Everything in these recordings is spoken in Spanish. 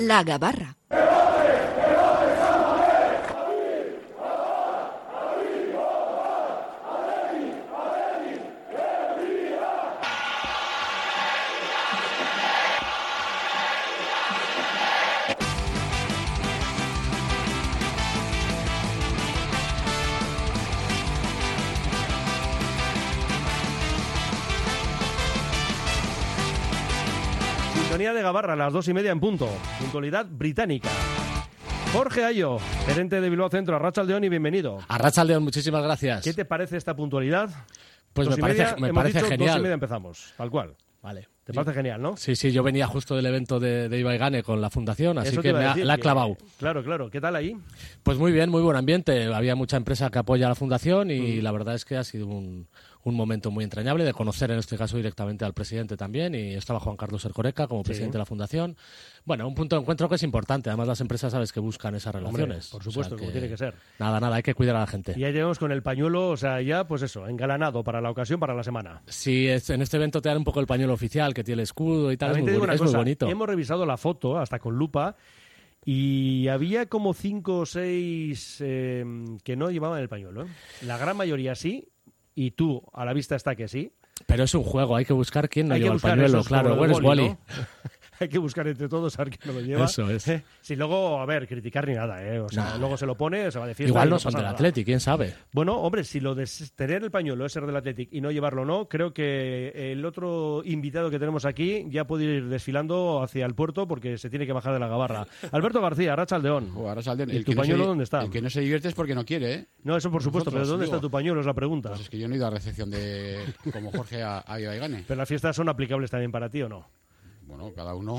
La Gabarra. Sintonía de Gabarra, a las 2:30 en punto. Puntualidad británica. Jorge Ayo, gerente de Bilbao Centro. Arratsaldeon y bienvenido. Arratsaldeon, muchísimas gracias. ¿Qué te parece esta puntualidad? Pues me parece genial. 2:30 empezamos, tal cual. Vale. ¿Te parece genial, no? Sí, yo venía justo del evento de Ibaigane con la fundación, así que la ha clavado. Claro. ¿Qué tal ahí? Pues muy bien, muy buen ambiente. Había mucha empresa que apoya a la fundación y la verdad es que ha sido un momento muy entrañable de conocer en este caso directamente al presidente también, y estaba Juan Carlos Ercoreca como presidente de la fundación. Bueno, un punto de encuentro que es importante. Además, las empresas sabes que buscan esas relaciones. Hombre, por supuesto, como tiene que ser. Nada, hay que cuidar a la gente. Y ya llegamos con el pañuelo, o sea, ya pues eso, engalanado para la ocasión, para la semana. Sí, en este evento te dan un poco el pañuelo oficial que tiene el escudo y tal. Es muy bonito. Hemos revisado la foto hasta con lupa y había como 5 o 6 que no llevaban el pañuelo. La gran mayoría sí, y tú a la vista está que sí. Pero es un juego, hay que buscar quién no lleva el pañuelo. Claro, luego eres Wally. Hay que buscar entre todos a ver quién no lo lleva. Eso es. Si luego, a ver, criticar ni nada, O sea, luego se lo pone, se va a decir. Igual no son del Athletic, quién sabe. Bueno, hombre, si lo de tener el pañuelo es ser del Athletic y no llevarlo no, creo que el otro invitado que tenemos aquí ya puede ir desfilando hacia el puerto porque se tiene que bajar de la Gabarra. Alberto García, Arratsaldeon. ¿Y tu pañuelo dónde está? El que no se divierte es porque no quiere, ¿eh? No, eso por supuesto, pero ¿dónde está tu pañuelo? Es la pregunta. Pues es que yo no he ido a recepción como Jorge a Ibaigane. ¿Pero las fiestas son aplicables también para ti o no? Bueno, cada uno...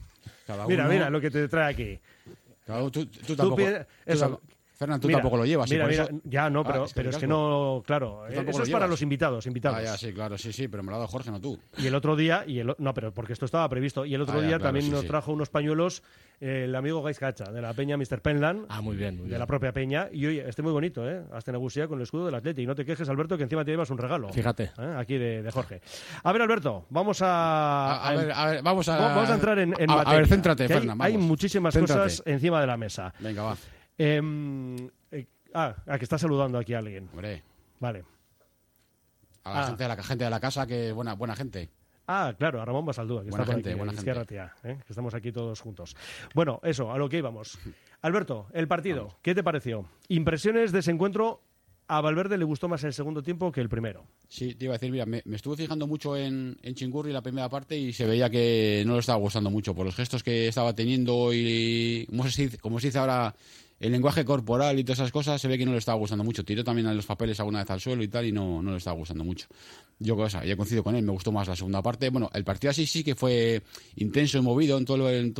Mira lo que te trae aquí. Claro, tú tampoco... Fernán, tú tampoco lo llevas. Mira, ya no, pero es que no, claro. Eso es para los invitados. Sí, claro, sí, pero me lo ha dado Jorge, no tú. Y el otro día, no, pero porque esto estaba previsto, y el otro día también nos trajo unos pañuelos el amigo Gais Cacha, de la peña Mr. Penland. Muy bien. De la propia peña. Y oye, muy bonito, Hasta negociar con el escudo del Atleti. Y no te quejes, Alberto, que encima te llevas un regalo. Fíjate. Aquí de Jorge. A ver, Alberto, vamos a entrar en materia. A ver, céntrate, Fernán, hay muchísimas cosas encima de la mesa. Venga, va. Que está saludando aquí a alguien. Hombre. Vale. A la gente de la casa, que buena gente. Claro, a Ramón Basaldúa, que buena está por gente, aquí, buena gente. Tía, que estamos aquí todos juntos. Bueno, eso, a lo que íbamos. Alberto, el partido, ¿qué te pareció? Impresiones de ese encuentro. A Valverde le gustó más el segundo tiempo que el primero. Sí, te iba a decir, mira, me estuve fijando mucho en Chingurri la primera parte y se veía que no le estaba gustando mucho por los gestos que estaba teniendo y como se dice ahora, el lenguaje corporal y todas esas cosas, se ve que no le estaba gustando mucho. Tiró también a los papeles alguna vez al suelo y tal y no le estaba gustando mucho. Yo ya coincido con él, me gustó más la segunda parte. Bueno, el partido así sí que fue intenso y movido en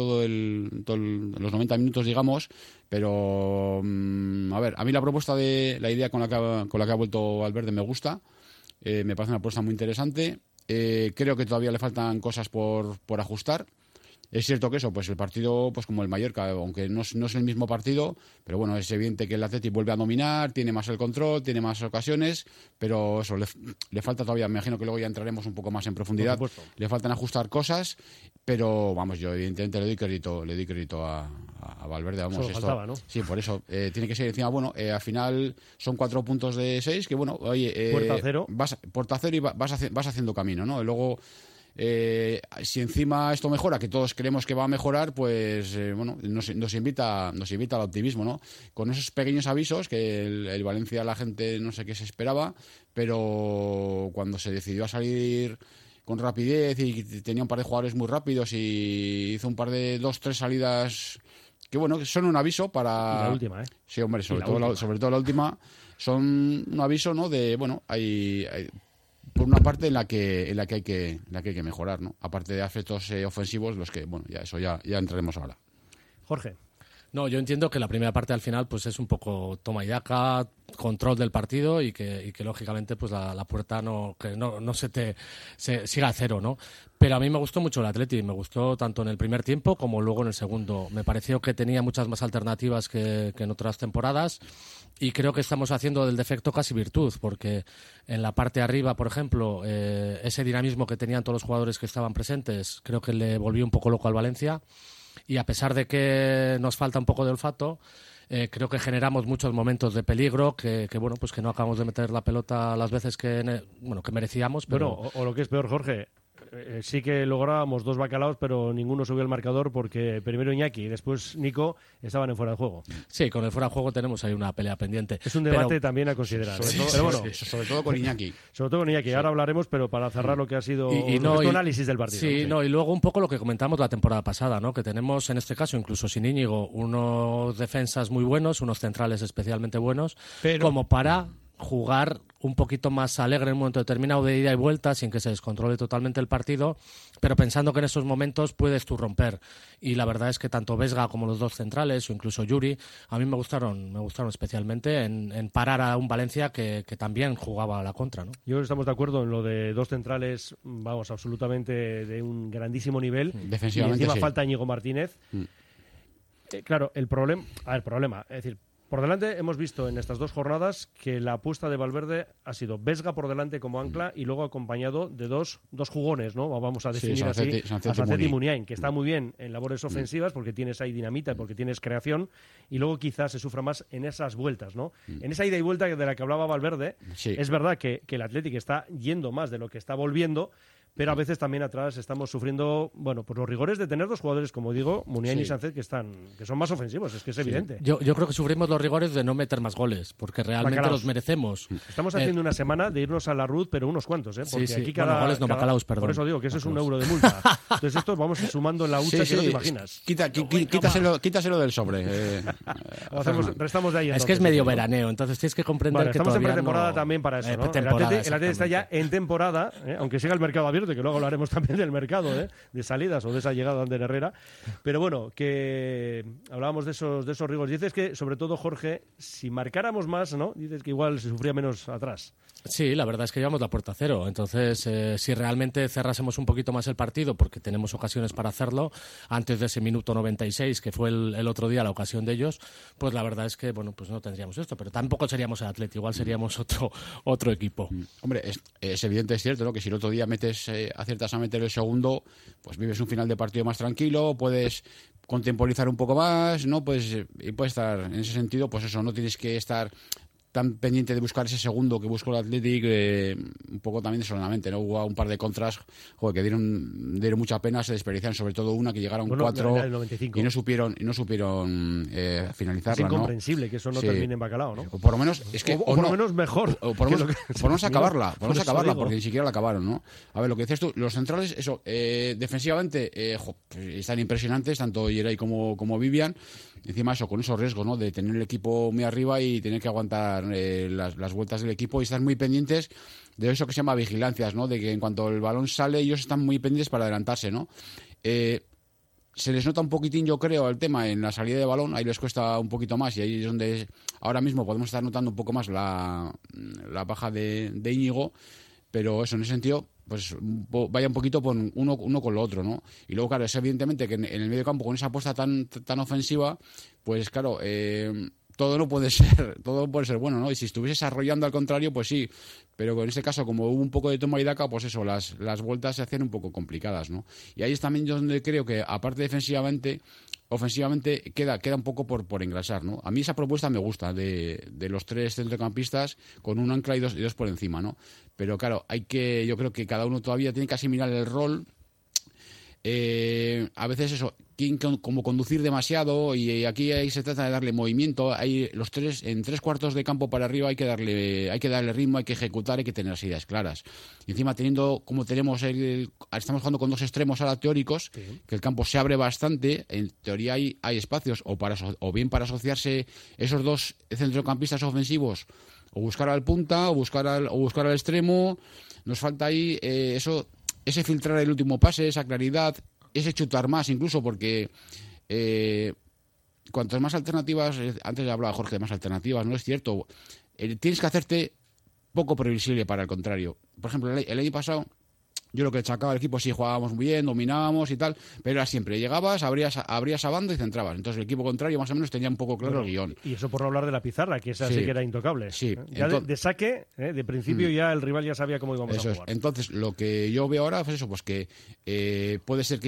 los 90 minutos, digamos, pero a ver, a mí la idea con la que ha vuelto Valverde me gusta, me parece una propuesta muy interesante. Creo que todavía le faltan cosas por ajustar. Es cierto que eso, pues el partido, pues como el Mallorca, aunque no es el mismo partido, pero bueno, es evidente que el Athletic vuelve a dominar, tiene más el control, tiene más ocasiones, pero eso, le falta todavía, me imagino que luego ya entraremos un poco más en profundidad, le faltan ajustar cosas, pero vamos, yo evidentemente le doy crédito a Valverde, vamos. Eso faltaba, ¿no? Sí, por eso, tiene que ser encima, bueno, al final son 4 puntos de 6, que bueno, oye... Puerta cero y vas haciendo camino, ¿no? Y luego... si encima esto mejora, que todos creemos que va a mejorar, pues bueno, nos invita al optimismo, ¿no? Con esos pequeños avisos que el Valencia, la gente no sé qué se esperaba, pero cuando se decidió a salir con rapidez y tenía un par de jugadores muy rápidos y hizo un par de 2-3 salidas que bueno, que son un aviso para... Y la última, Sí, hombre, sobre todo la última, son un aviso, ¿no? De, bueno, hay por una parte en la que hay que mejorar, ¿no? Aparte de aspectos ofensivos, los que, bueno, ya entraremos ahora. Jorge. No, yo entiendo que la primera parte al final pues es un poco toma y daca, control del partido y que lógicamente pues la puerta no se siga a cero, ¿no? Pero a mí me gustó mucho el Atleti, me gustó tanto en el primer tiempo como luego en el segundo. Me pareció que tenía muchas más alternativas que en otras temporadas y creo que estamos haciendo del defecto casi virtud, porque en la parte de arriba, por ejemplo, ese dinamismo que tenían todos los jugadores que estaban presentes, creo que le volvió un poco loco al Valencia. y a pesar de que nos falta un poco de olfato, creo que generamos muchos momentos de peligro que bueno, pues que no acabamos de meter la pelota las veces que merecíamos. Pero... Bueno, o lo que es peor, Jorge, sí que lográbamos 2 bacalaos, pero ninguno subió al marcador porque primero Iñaki y después Nico estaban en fuera de juego. Sí, con el fuera de juego tenemos ahí una pelea pendiente. Es un debate también a considerar. Sobre todo con Iñaki. Sobre todo con Iñaki. Sí. Ahora hablaremos, pero para cerrar lo que ha sido nuestro análisis del partido. Sí, y luego un poco lo que comentamos la temporada pasada, ¿no? Que tenemos en este caso, incluso sin Íñigo, unos defensas muy buenos, unos centrales especialmente buenos, como para jugar un poquito más alegre en un momento determinado de ida y vuelta sin que se descontrole totalmente el partido, pero pensando que en esos momentos puedes tú romper. Y la verdad es que tanto Vesga como los 2 centrales o incluso Yuri a mí me gustaron especialmente en parar a un Valencia que también jugaba a la contra, ¿no? Yo creo que estamos de acuerdo en lo de 2 centrales, vamos, absolutamente de un grandísimo nivel. Defensivamente, y encima sí. falta Íñigo Martínez. Claro, el problema, es decir, por delante hemos visto en estas 2 jornadas que la apuesta de Valverde ha sido Vesga por delante como ancla y luego acompañado de dos jugones, ¿no? Vamos a definir así, a Sancet y Muniain, que está muy bien en labores ofensivas porque tienes ahí dinamita, porque tienes creación, y luego quizás se sufra más en esas vueltas, ¿no? En esa ida y vuelta de la que hablaba Valverde, es verdad que el Athletic está yendo más de lo que está volviendo, pero a veces también atrás estamos sufriendo, bueno, pues los rigores de tener 2 jugadores, como digo, Muniain y Sancet, que son más ofensivos, es que es evidente. Yo creo que sufrimos los rigores de no meter más goles, porque realmente los merecemos. Estamos haciendo una semana de irnos a la RUD, pero unos cuantos, porque aquí goles no, bacalaos, perdón. Por eso digo que eso es €1 de multa. Entonces esto vamos sumando en la hucha que no te imaginas. Quítaselo del sobre. Restamos de ahí. Es que es medio veraneo, entonces tienes que comprender que estamos en todavía pretemporada también para eso, ¿no? El Atleti está ya en temporada, aunque siga el mercado abierto, que luego hablaremos también del mercado, de salidas o de esa llegada de Ander Herrera. Pero bueno, que hablábamos de esos rigores. Dices que, sobre todo, Jorge, si marcáramos más, ¿no? Dices que igual se sufría menos atrás. Sí, la verdad es que llevamos la puerta a cero. Entonces, si realmente cerrásemos un poquito más el partido, porque tenemos ocasiones para hacerlo, antes de ese minuto 96, que fue el otro día la ocasión de ellos, pues la verdad es que, bueno, pues no tendríamos esto. Pero tampoco seríamos el Atleti, igual seríamos otro equipo. Hombre, es evidente, es cierto, ¿no? Que si el otro día aciertas a meter el segundo, pues vives un final de partido más tranquilo, puedes contemporizar un poco más, ¿no? Y puedes estar, en ese sentido, pues eso, no tienes que estar tan pendiente de buscar ese segundo que buscó el Athletic, un poco también solamente, ¿no? Hubo un par de contras que dieron mucha pena, se desperdiciaron, sobre todo una que llegaron 4 y no supieron finalizarla. Es incomprensible, ¿no? Que eso no termine en bacalao, ¿no? O por lo menos es que por lo menos mejor. O por lo menos acabarla, porque ni siquiera la acabaron, ¿no? A ver, lo que decías tú, los centrales, eso, defensivamente pues están impresionantes, tanto Yeray como Vivian. Encima eso, con esos riesgos, ¿no? De tener el equipo muy arriba y tener que aguantar las vueltas del equipo y estar muy pendientes de eso que se llama vigilancias, ¿no? De que en cuanto el balón sale ellos están muy pendientes para adelantarse, ¿no? Se les nota un poquitín, yo creo, el tema en la salida de balón, ahí les cuesta un poquito más y ahí es donde ahora mismo podemos estar notando un poco más la baja de Íñigo, pero eso, en ese sentido, pues vaya un poquito con uno con lo otro, ¿no? Y luego, claro, es evidentemente que en el medio campo, con esa apuesta tan ofensiva, pues claro, todo no puede ser bueno, ¿no? Y si estuviese desarrollando al contrario, pues sí, pero en este caso, como hubo un poco de toma y daca, pues eso, las vueltas se hacían un poco complicadas, ¿no? Y ahí es también donde creo que, aparte defensivamente, ofensivamente queda un poco por engrasar, ¿no? A mí esa propuesta me gusta de los 3 centrocampistas con un ancla y dos por encima, ¿no? Pero claro, yo creo que cada uno todavía tiene que asimilar el rol. A veces eso, como conducir demasiado, y aquí ahí se trata de darle movimiento. Hay en 3/4 de campo para arriba hay que darle ritmo, hay que ejecutar, hay que tener las ideas claras. Y encima como tenemos estamos jugando con 2 extremos ahora teóricos, sí, que el campo se abre bastante, en teoría hay espacios o bien para asociarse esos 2 centrocampistas ofensivos, o buscar al punta, o buscar al extremo. Nos falta ahí ese filtrar el último pase, esa claridad, ese chutar más incluso, porque cuantas más alternativas, antes ya hablaba Jorge de más alternativas, no es cierto, tienes que hacerte poco previsible para el contrario. Por ejemplo, el año pasado Yo lo que achacaba al equipo, sí, jugábamos muy bien, dominábamos y tal, pero era siempre, llegabas, abrías a banda y centrabas. Entonces el equipo contrario más o menos tenía un poco claro el guión. Y eso por no hablar de la pizarra, que esa sí que era intocable. Sí. Ya de saque, de principio ya el rival ya sabía cómo íbamos a jugar. Entonces, lo que yo veo ahora, pues eso, pues que puede ser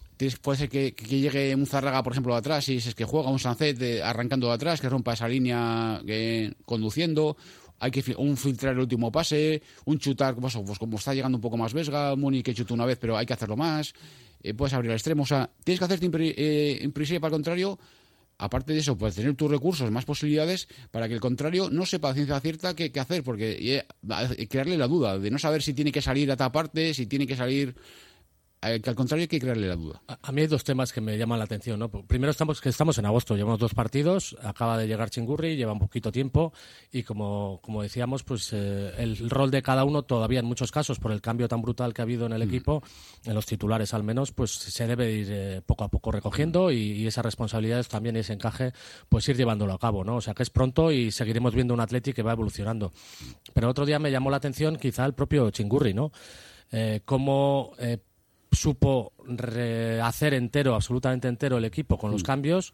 que llegue un Zárraga, por ejemplo, de atrás, y si es que juega un Sancet arrancando de atrás, que rompa esa línea conduciendo. Hay que filtrar el último pase, un chutar, pues como está llegando un poco más Vesga, Muni que chutó una vez, pero hay que hacerlo más. Puedes abrir al extremo, o sea, tienes que hacerte impresible para el contrario. Aparte de eso, puedes tener tus recursos, más posibilidades para que el contrario no sepa a ciencia cierta qué hacer, porque crearle la duda de no saber si tiene que salir a tal parte, si tiene que salir... Que al contrario hay que crearle la duda. A mí hay dos temas que me llaman la atención, ¿no? Primero estamos en agosto, llevamos 2 partidos, acaba de llegar Chingurri, lleva un poquito tiempo y como decíamos, pues el rol de cada uno todavía en muchos casos, por el cambio tan brutal que ha habido en el equipo, en los titulares al menos, pues se debe ir poco a poco recogiendo y esas responsabilidades también, ese encaje, pues ir llevándolo a cabo, ¿no? O sea que es pronto y seguiremos viendo un Atleti que va evolucionando. Pero otro día me llamó la atención quizá el propio Chingurri, ¿no? Cómo supo hacer absolutamente entero el equipo con los cambios,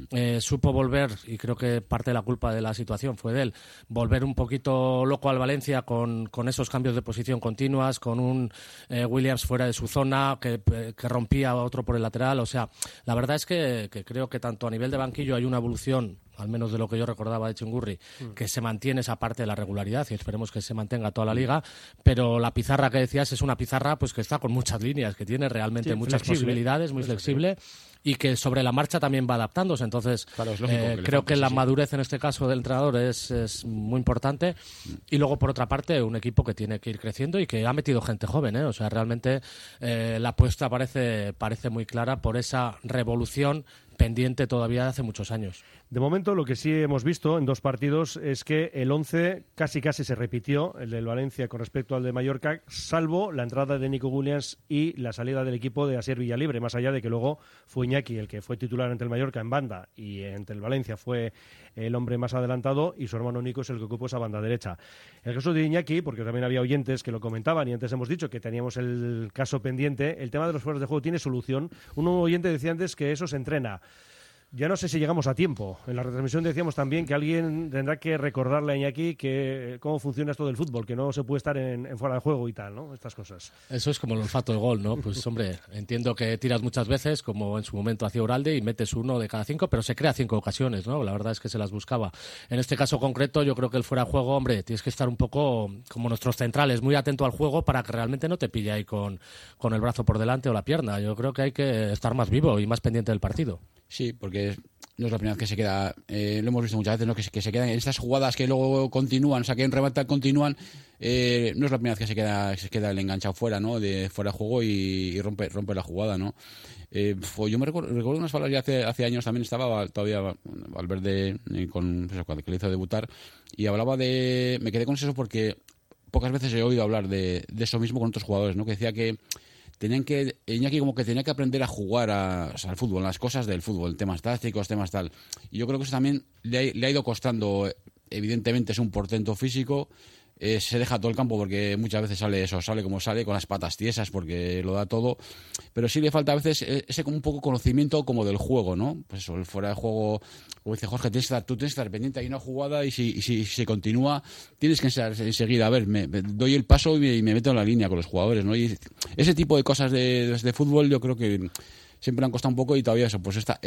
supo volver, y creo que parte de la culpa de la situación fue de él, volver un poquito loco al Valencia con esos cambios de posición continuas, con un Williams fuera de su zona, que rompía a otro por el lateral. O sea, la verdad es que creo que tanto a nivel de banquillo hay una evolución, al menos de lo que yo recordaba de Chingurri, que se mantiene esa parte de la regularidad y esperemos que se mantenga toda la liga, pero la pizarra que decías es una pizarra pues que está con muchas líneas, que tiene realmente muchas posibilidades, muy flexible y que sobre la marcha también va adaptándose. Entonces, claro, es lógico creo que la madurez en este caso del entrenador es muy importante. Y luego, por otra parte, un equipo que tiene que ir creciendo y que ha metido gente joven, ¿eh? O sea, realmente la apuesta parece muy clara por esa revolución pendiente todavía de hace muchos años. De momento, lo que sí hemos visto en 2 partidos es que el 11 casi se repitió, el del Valencia con respecto al de Mallorca, salvo la entrada de Nico Williams y la salida del equipo de Asier Villalibre, más allá de que luego fue Iñaki el que fue titular ante el Mallorca en banda y ante el Valencia fue el hombre más adelantado y su hermano Nico es el que ocupó esa banda derecha. El caso de Iñaki, porque también había oyentes que lo comentaban y antes hemos dicho que teníamos el caso pendiente, el tema de los fueros de juego tiene solución. Un oyente decía antes que eso se entrena. Ya no sé si llegamos a tiempo. En la retransmisión decíamos también que alguien tendrá que recordarle a Iñaki cómo funciona esto del fútbol, que no se puede estar en fuera de juego y tal, ¿no? Estas cosas. Eso es como el olfato del gol, ¿no? Pues hombre, entiendo que tiras muchas veces, como en su momento hacía Uralde, y metes 1 de cada 5, pero se crea 5 ocasiones, ¿no? La verdad es que se las buscaba. En este caso concreto, yo creo que el fuera de juego, hombre, tienes que estar un poco como nuestros centrales, muy atento al juego para que realmente no te pille ahí con el brazo por delante o la pierna. Yo creo que hay que estar más vivo y más pendiente del partido. Sí, porque no es la primera vez que se queda, lo hemos visto muchas veces, ¿no? que se quedan en estas jugadas que luego continúan, o sea, que en remate continúan, no es la primera vez que se queda el enganchado fuera, ¿no? De fuera de juego y rompe la jugada, ¿no? Yo me recuerdo unas palabras ya hace años, también estaba todavía Valverde cuando le hizo debutar, y hablaba me quedé con eso porque pocas veces he oído hablar de eso mismo con otros jugadores, ¿no? Que decía que Iñaki como que tenía que aprender a jugar al fútbol, las cosas del fútbol, temas tácticos, temas tal. Y yo creo que eso también le ha ido costando. Evidentemente es un portento físico, se deja todo el campo porque muchas veces sale como sale, con las patas tiesas porque lo da todo, pero sí le falta a veces ese como un poco conocimiento como del juego, ¿no? Pues eso, el fuera de juego, como dice Jorge, tú tienes que estar pendiente, hay una jugada y si se continúa, tienes que enseguida, a ver, me doy el paso y me meto en la línea con los jugadores, ¿no? Y ese tipo de cosas de fútbol yo creo que siempre han costado un poco y todavía eso, pues esta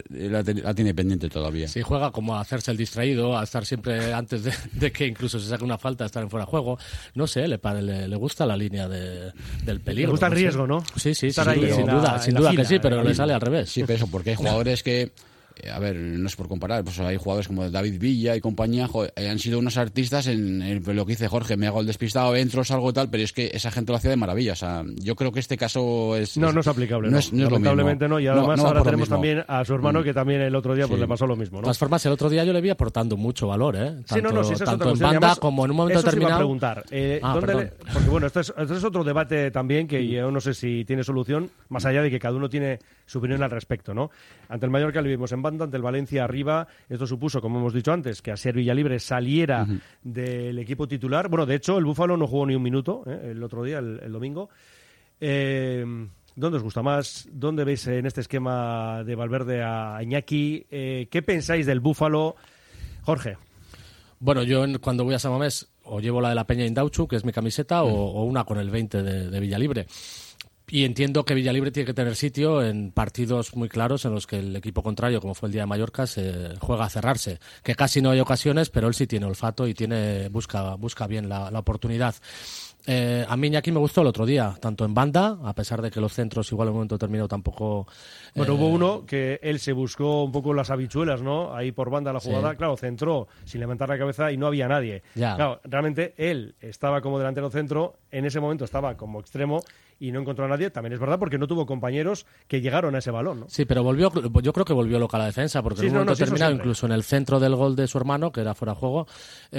la tiene pendiente todavía. Sí, juega como a hacerse el distraído, a estar siempre antes de que incluso se saque una falta, a estar en fuera de juego. No sé, le gusta la línea del peligro. Le gusta el riesgo, ¿no? Sí, sin duda que sí, pero le sale al revés. Sí, pero eso, porque hay jugadores que... A ver, no es por comparar, pues hay jugadores como David Villa y compañía, han sido unos artistas en lo que dice Jorge, me hago el despistado, entro, salgo y tal, pero es que esa gente lo hacía de maravilla. O sea, yo creo que este caso no es aplicable. No es lamentablemente no, y además ahora tenemos también a su hermano que también el otro día pues le pasó lo mismo, ¿no? De todas formas, el otro día yo le vi aportando mucho valor, ¿eh? Tanto en banda además, como en un momento determinado. Porque bueno, esto es otro debate también que yo no sé si tiene solución, más allá de que cada uno tiene su opinión al respecto, ¿no? Ante el Mallorca le vimos en banda, ante el Valencia arriba. Esto supuso, como hemos dicho antes, que Asier Villalibre saliera del equipo titular. Bueno, de hecho, el Búfalo no jugó ni un minuto el otro día, el domingo. ¿Dónde os gusta más? ¿Dónde veis en este esquema de Valverde a Iñaki? ¿Qué pensáis del Búfalo? Jorge. Bueno, yo cuando voy a San Mamés o llevo la de la Peña Indauchu, que es mi camiseta, o una con el 20 de Villalibre. Y entiendo que Villalibre tiene que tener sitio en partidos muy claros en los que el equipo contrario, como fue el día de Mallorca, se juega a cerrarse. Que casi no hay ocasiones, pero él sí tiene olfato y busca bien la oportunidad. A mí Iñaki me gustó el otro día, tanto en banda, a pesar de que los centros igual en un momento determinado tampoco... Bueno, hubo uno que él se buscó un poco las habichuelas, ¿no? Ahí por banda la jugada, sí. Claro, centró sin levantar la cabeza y no había nadie. Ya. Claro, realmente él estaba como delantero centro, en ese momento estaba como extremo y no encontró a nadie. También es verdad porque no tuvo compañeros que llegaron a ese balón, ¿no? Sí, pero yo creo que volvió loca la defensa, porque sí, en un momento determinado, siempre. Incluso en el centro del gol de su hermano, que era fuera de juego,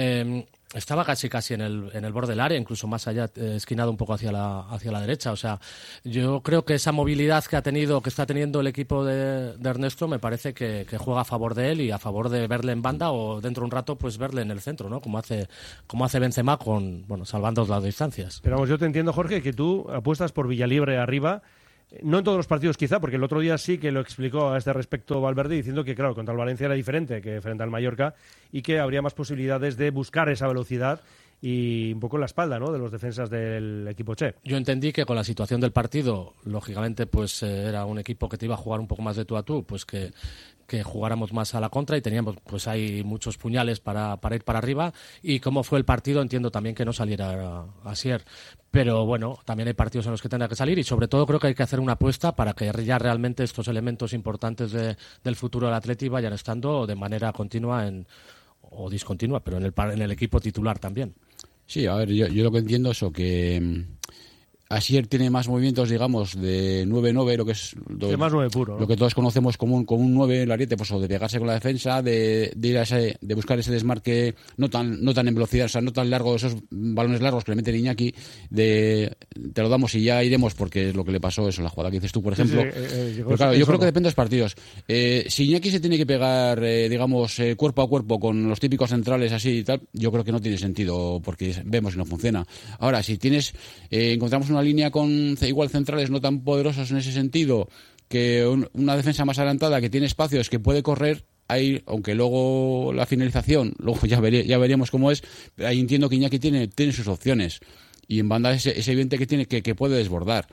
estaba casi en el borde del área, incluso más allá, esquinado un poco hacia la derecha. O sea, yo creo que esa movilidad que está teniendo el equipo de Ernesto, me parece que juega a favor de él y a favor de verle en banda o dentro de un rato pues verle en el centro, ¿no? Como hace Benzema salvando las distancias. Pero vamos, yo te entiendo, Jorge, que tú apuestas por Villalibre arriba. No en todos los partidos quizá, porque el otro día sí que lo explicó a este respecto Valverde, diciendo que claro, contra el Valencia era diferente que frente al Mallorca y que habría más posibilidades de buscar esa velocidad y un poco la espalda, ¿no?, de los defensas del equipo Che. Yo entendí que con la situación del partido, lógicamente, pues era un equipo que te iba a jugar un poco más de tú a tú, pues que jugáramos más a la contra y teníamos pues hay muchos puñales para ir para arriba, y como fue el partido entiendo también que no saliera Asier, pero bueno, también hay partidos en los que tendrá que salir y sobre todo creo que hay que hacer una apuesta para que ya realmente estos elementos importantes del futuro del Atleti vayan estando de manera continua o discontinua, pero en el equipo titular también. Sí, a ver, yo lo que entiendo es eso, que Asier tiene más movimientos, digamos, de 9-9, lo que es más 9 puro, ¿no? Lo que todos conocemos como un 9 en el ariete, pues o de pegarse con la defensa, de ir de buscar ese desmarque no tan en velocidad, o sea, no tan largo, esos balones largos que le mete Iñaki, te lo damos y ya iremos, porque es lo que le pasó eso, la jugada que dices tú, por ejemplo. Pero claro, yo creo que depende de los partidos. Si Iñaki se tiene que pegar, digamos, cuerpo a cuerpo con los típicos centrales así y tal, yo creo que no tiene sentido, porque vemos que no funciona. Ahora, si encontramos una línea con igual centrales no tan poderosos en ese sentido, que una defensa más adelantada que tiene espacios, que puede correr ahí, aunque luego la finalización, luego ya veríamos cómo es, ahí entiendo que Iñaki tiene sus opciones y en banda es evidente que tiene que puede desbordar,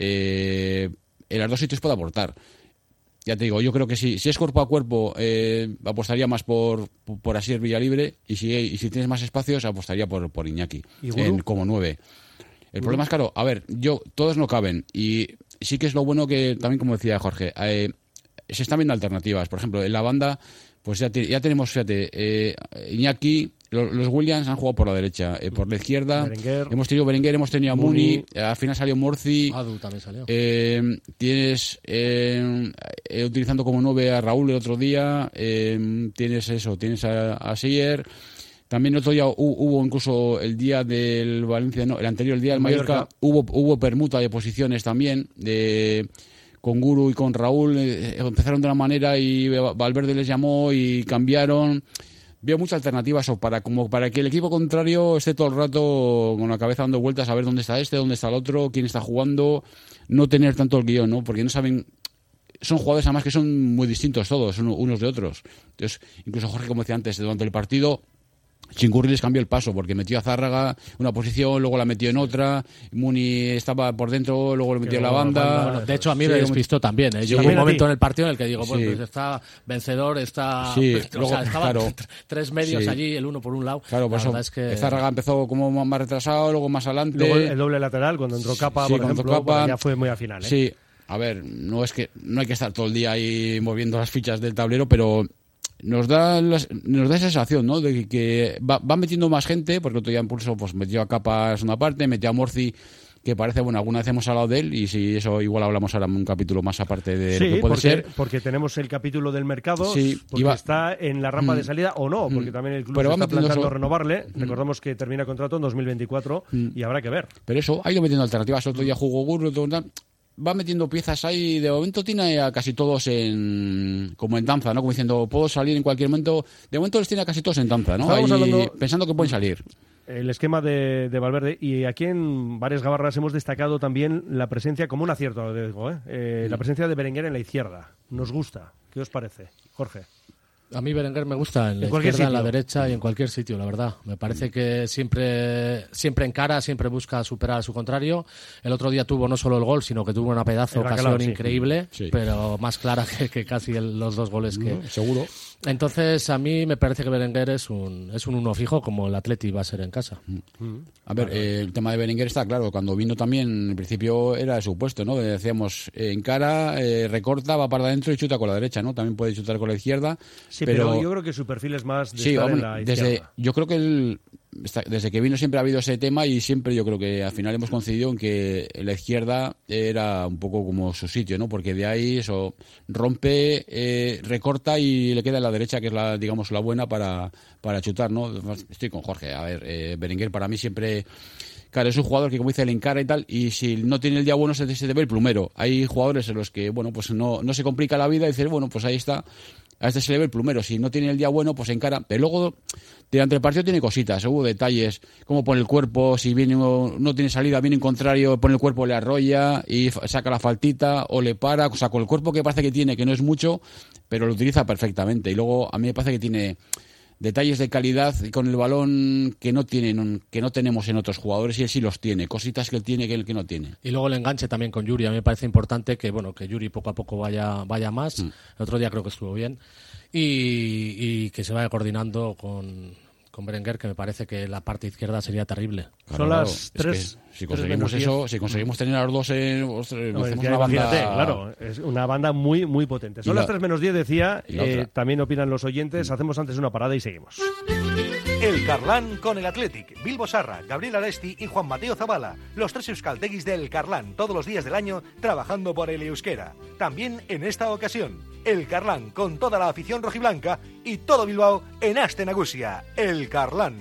en los dos sitios puede aportar. Ya te digo, yo creo que si es cuerpo a cuerpo, apostaría más por Asier Villalibre, y si tienes más espacios apostaría por Iñaki como 9. El problema es, claro, a ver, todos no caben, y sí que es lo bueno que, también como decía Jorge, se están viendo alternativas. Por ejemplo, en la banda, pues ya tenemos, fíjate, Iñaki, los Williams han jugado por la derecha, por la izquierda Berenguer. Hemos tenido Berenguer, hemos tenido a Muni, al final salió Morci. Adu también salió. Tienes utilizando como 9 a Raúl el otro día, tienes a Sier. También el otro día hubo incluso el día del Valencia, no, el anterior, el día del Mallorca, hubo permuta de posiciones también, con Guru y con Raúl, empezaron de una manera y Valverde les llamó y cambiaron. Veo muchas alternativas para que el equipo contrario esté todo el rato con la cabeza dando vueltas a ver dónde está dónde está el otro, quién está jugando, no tener tanto el guión, ¿no? Porque no saben. Son jugadores además que son muy distintos todos, unos de otros. Entonces, incluso Jorge, como decía antes, durante el partido, Chingurri les cambió el paso, porque metió a Zárraga una posición, luego la metió en otra, Muni estaba por dentro, luego lo metió en la banda. Bueno, de hecho, a mí me despistó también. Yo hubo un momento en el partido en el que digo, bueno, pues está vencedor, está... Sí, luego, estaban tres medios allí, el uno por un lado. Claro, por eso, es que Zárraga empezó como más retrasado, luego más adelante. Luego el doble lateral, cuando entró Capa, por ejemplo, ya fue muy al final. Sí, a ver, no hay que estar todo el día ahí moviendo las fichas del tablero, pero nos da esa sensación, ¿no?, de que va metiendo más gente, porque el otro día en Pulso pues metió a Capas una parte, metió a Morci, que parece, bueno, alguna vez hemos hablado de él, y si eso igual hablamos ahora en un capítulo más aparte de lo que puede ser. Porque tenemos el capítulo del mercado, sí, porque está en la rampa de salida o no, porque también el club se está planteando renovarle. Recordamos que termina contrato en 2024 y habrá que ver. Pero eso, ha ido metiendo alternativas. El otro día jugó Gurro, va metiendo piezas ahí, de momento tiene a casi todos como en danza, ¿no? Como diciendo, puedo salir en cualquier momento. De momento los tiene a casi todos en danza, ¿no? Ahí, pensando que pueden salir. el esquema de Valverde, y aquí en varias gabarras hemos destacado también la presencia, como un acierto, lo digo, la presencia de Berenguer en la izquierda. Nos gusta. ¿Qué os parece, Jorge? A mí Berenguer me gusta en la cualquier izquierda, en la sitio. derecha y en cualquier sitio, la verdad. Me parece que siempre encara, siempre busca superar a su contrario. El otro día tuvo no solo el gol, sino que tuvo una pedazo de ocasión increíble, sí, pero más clara que casi los 2 goles que... Seguro. Entonces, a mí me parece que Berenguer es un uno fijo, como el Atleti va a ser en casa. A ver, el tema de Berenguer está claro. Cuando vino también, en principio era de su puesto, ¿no? Decíamos, encara, recorta, va para adentro y chuta con la derecha, ¿no? También puede chutar con la izquierda. Sí, pero yo creo que su perfil es más de sí, estar hombre, en la izquierda. yo creo que desde que vino siempre ha habido ese tema y siempre yo creo que al final hemos coincidido en que la izquierda era un poco como su sitio, ¿no? Porque de ahí eso rompe, recorta y le queda en la derecha, que es la, digamos, la buena para chutar, ¿no? Estoy con Jorge. A ver, Berenguer para mí siempre... Claro, es un jugador que, como dice, le encara y tal, y si no tiene el día bueno se te ve el plumero. Hay jugadores en los que, bueno, pues no se complica la vida y dices, bueno, pues ahí está, a este se le ve el plumero. Si no tiene el día bueno, pues encara. Pero luego, durante el partido tiene cositas, hubo detalles, cómo pone el cuerpo, si viene no tiene salida, viene en contrario, pone el cuerpo, le arrolla y saca la faltita o le para, o sea, con el cuerpo que parece que tiene, que no es mucho, pero lo utiliza perfectamente. Y luego a mí me parece que tiene detalles de calidad con el balón que no tenemos en otros jugadores, y él sí los tiene, cositas que él tiene que él que no tiene. Y luego el enganche también con Yuri. A mí me parece importante que Yuri poco a poco vaya más. El otro día creo que estuvo bien. Y que se vaya coordinando con Berenguer, que me parece que la parte izquierda sería terrible. Claro, son las 3. Si conseguimos eso, si conseguimos tener a los dos hacemos una banda... Claro, es una banda muy, muy potente. Son las 3 menos 10, decía. También opinan los oyentes. Hacemos antes una parada y seguimos. El Carlán con el Athletic, Bilbo Sarra, Gabriel Aresti y Juan Mateo Zavala, los 3 euskalteguis del Carlán, todos los días del año trabajando por el euskera. También en esta ocasión, el Carlán con toda la afición rojiblanca y todo Bilbao en Aste Nagusia. El Carlán.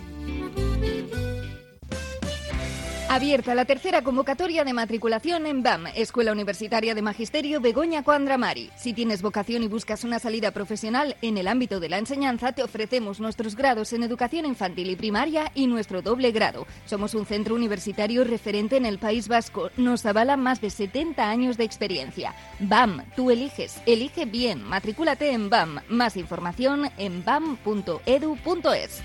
Abierta la tercera convocatoria de matriculación en BAM, Escuela Universitaria de Magisterio Begoña Coandramari. Si tienes vocación y buscas una salida profesional en el ámbito de la enseñanza, te ofrecemos nuestros grados en educación infantil y primaria y nuestro doble grado. Somos un centro universitario referente en el País Vasco. Nos avalan más de 70 años de experiencia. BAM, tú eliges. Elige bien. Matricúlate en BAM. Más información en bam.edu.es.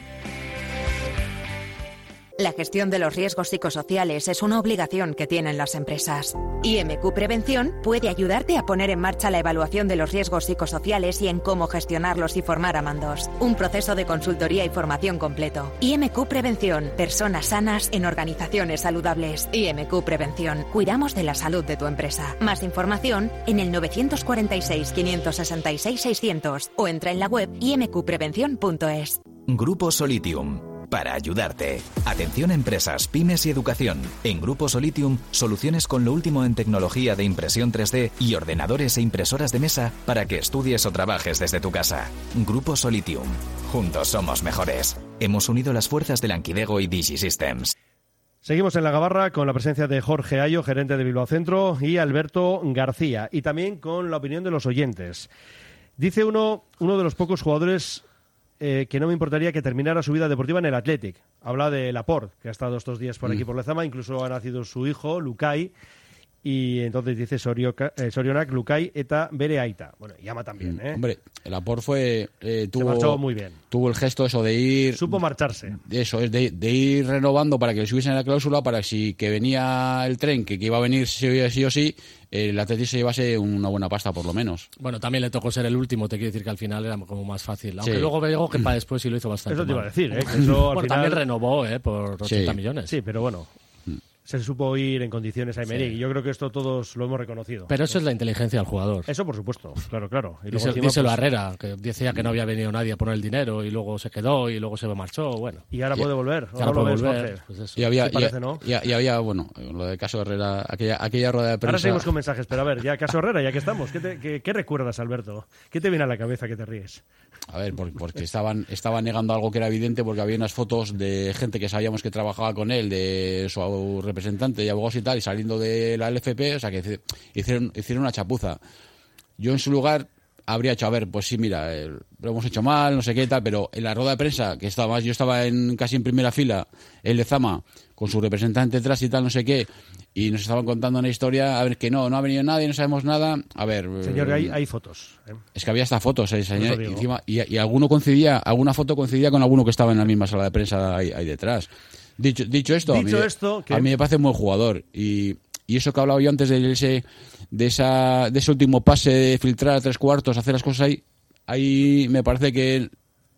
La gestión de los riesgos psicosociales es una obligación que tienen las empresas. IMQ Prevención puede ayudarte a poner en marcha la evaluación de los riesgos psicosociales y en cómo gestionarlos y formar a mandos. Un proceso de consultoría y formación completo. IMQ Prevención. Personas sanas en organizaciones saludables. IMQ Prevención. Cuidamos de la salud de tu empresa. Más información en el 946 566 600 o entra en la web imqprevención.es. Grupo Solitium. Para ayudarte. Atención a empresas, pymes y educación. En Grupo Solitium, soluciones con lo último en tecnología de impresión 3D y ordenadores e impresoras de mesa para que estudies o trabajes desde tu casa. Grupo Solitium. Juntos somos mejores. Hemos unido las fuerzas de Lankidego y DigiSystems. Seguimos en la gabarra con la presencia de Jorge Ayo, gerente de Bilbao Centro, y Alberto García, y también con la opinión de los oyentes. Dice uno de los pocos jugadores que no me importaría que terminara su vida deportiva en el Athletic. Habla de Laporte, que ha estado estos días por aquí por Lezama, incluso ha nacido su hijo, Lukai, y entonces dice Sorionak, Lukai eta bere aita. Bueno, llama también, ¿eh? Hombre, el Laporte se marchó muy bien. Tuvo el gesto eso de ir... Supo marcharse. Eso, es de ir renovando para que le subiesen la cláusula, para si que venía el tren, que iba a venir sí o sí, el Atleti se llevase una buena pasta por lo menos. Bueno, también le tocó ser el último, te quiero decir que al final era como más fácil. Aunque sí. Luego veo que para después sí lo hizo bastante Eso te iba a mal. decir, ¿eh? Que eso, al bueno, final... también renovó por 80 sí. millones. Sí, pero bueno, se supo ir en condiciones a Emery, y yo creo que esto todos lo hemos reconocido. Pero eso es la inteligencia del jugador. Eso por supuesto, claro. Y luego encima, díselo a Herrera, que decía que no había venido nadie a poner el dinero y luego se quedó y luego se marchó, bueno. Y ahora puede volver. Y ahora puede volver. Pues eso. Y había, sí parece, ¿no? y había, bueno, lo del caso Herrera, aquella rueda de prensa... Ahora seguimos con mensajes, pero a ver, ya caso Herrera, ya que estamos, ¿qué recuerdas, Alberto? ¿Qué te viene a la cabeza que te ríes? A ver, porque estaban negando algo que era evidente, porque había unas fotos de gente que sabíamos que trabajaba con él, de su representante y abogados y tal, y saliendo de la LFP, o sea que hicieron una chapuza. Yo en su lugar habría hecho, a ver, pues sí, mira, lo hemos hecho mal, no sé qué tal, pero en la rueda de prensa, que yo estaba casi en primera fila, el Lezama, con su representante detrás y tal, no sé qué, y nos estaban contando una historia, a ver, que no ha venido nadie, no sabemos nada, a ver... Señor, hay fotos. Es que había hasta fotos, señor, encima, y alguna foto coincidía con alguno que estaba en la misma sala de prensa ahí detrás. Dicho esto, a mí me parece un buen jugador, y eso que he hablado yo antes de ese último pase, de filtrar a 3/4, hacer las cosas ahí me parece que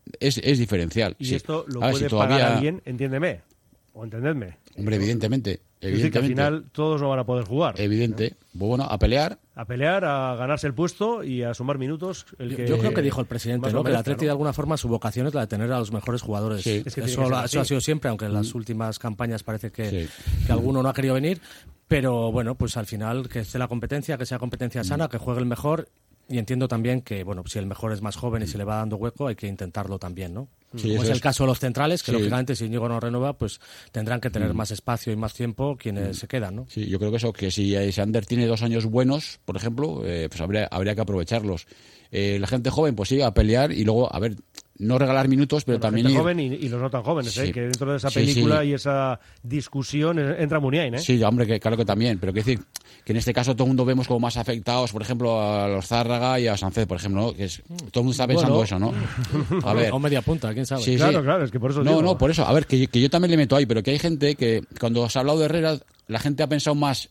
es diferencial. Y sí. esto lo puede pagar alguien, entiéndeme, o entendedme. Hombre, evidentemente. Es decir, que al final todos no van a poder jugar. Evidente. ¿No? Bueno, a pelear. A pelear, a ganarse el puesto y a sumar minutos. Yo creo que dijo el presidente, ¿no? Que el Atleti de alguna forma su vocación es la de tener a los mejores jugadores. Sí. Es que eso ha sido siempre, aunque en las últimas campañas parece que alguno no ha querido venir. Pero bueno, pues al final que esté la competencia, que sea competencia sana, que juegue el mejor. Y entiendo también que, bueno, si el mejor es más joven y se le va dando hueco, hay que intentarlo también, ¿no? Sí, como es el caso de los centrales, que sí. Lógicamente si Íñigo no renueva, pues tendrán que tener más espacio y más tiempo quienes se quedan, ¿no? Sí, yo creo que si Ander tiene 2 años buenos, por ejemplo, pues habría que aprovecharlos. La gente joven, pues sí, a pelear y luego, a ver, no regalar minutos, pero también gente joven y los no tan jóvenes, sí. Que dentro de esa película y esa discusión entra Muniain, Sí, hombre, claro que también, pero quiero decir que en este caso todo el mundo vemos como más afectados, por ejemplo, a los Zárraga y a Sánchez, por ejemplo, ¿no? Que todo el mundo está pensando eso, ¿no? A ver, o media punta, quién sabe. Sí, claro, es que por eso No, por eso, a ver, que yo también le meto ahí, pero que hay gente que cuando se ha hablado de Herrera, la gente ha pensado más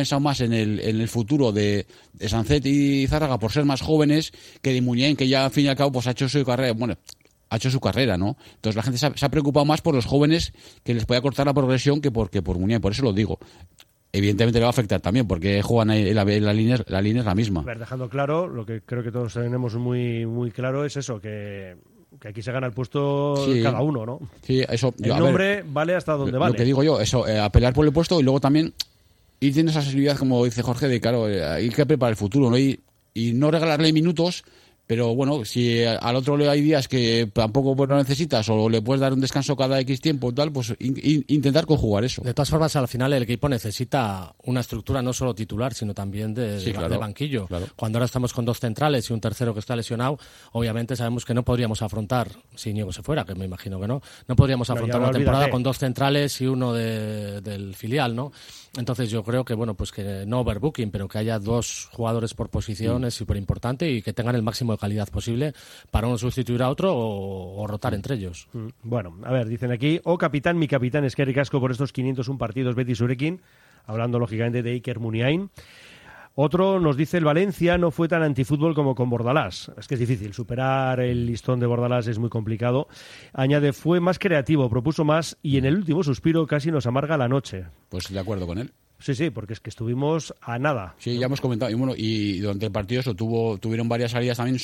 en el futuro de Sánchez y Zárraga por ser más jóvenes que de Muniain, que ya al fin y al cabo pues ha hecho su carrera, ¿no? Entonces la gente se ha preocupado más por los jóvenes, que les pueda cortar la progresión que por Muniain, por eso lo digo. Evidentemente le va a afectar también, porque juegan ahí, la línea es la misma. A ver, dejando claro, lo que creo que todos tenemos muy, muy claro es eso, que aquí se gana el puesto cada uno, ¿no? Sí, eso. El nombre vale hasta donde vale. Lo que digo yo, eso, a pelear por el puesto y luego también ir teniendo esa sensibilidad, como dice Jorge, de claro, hay que preparar el futuro, ¿no? Y no regalarle minutos. Pero bueno, si al otro hay días que tampoco lo necesitas o le puedes dar un descanso cada X tiempo tal, pues intentar conjugar eso. De todas formas, al final el equipo necesita una estructura no solo titular, sino también de banquillo. Claro. Cuando ahora estamos con 2 centrales y un tercero que está lesionado, obviamente sabemos que no podríamos afrontar, si Íñigo se fuera, que me imagino que no podríamos afrontar una temporada con 2 centrales y uno del filial, ¿no? Entonces yo creo que, bueno, pues que no overbooking, pero que haya 2 jugadores por posición es súper importante y que tengan el máximo de calidad posible para uno sustituir a otro o rotar entre ellos. Bueno, a ver, dicen aquí, mi capitán es Kerry Casco por estos 501 partidos Betis Urekin, hablando lógicamente de Iker Muniain. Otro nos dice, el Valencia no fue tan antifútbol como con Bordalás. Es que es difícil, superar el listón de Bordalás es muy complicado. Añade, fue más creativo, propuso más y en el último suspiro casi nos amarga la noche. Pues de acuerdo con él. Sí, porque es que estuvimos a nada. Sí, ya hemos comentado. Y durante el partido eso tuvieron varias salidas también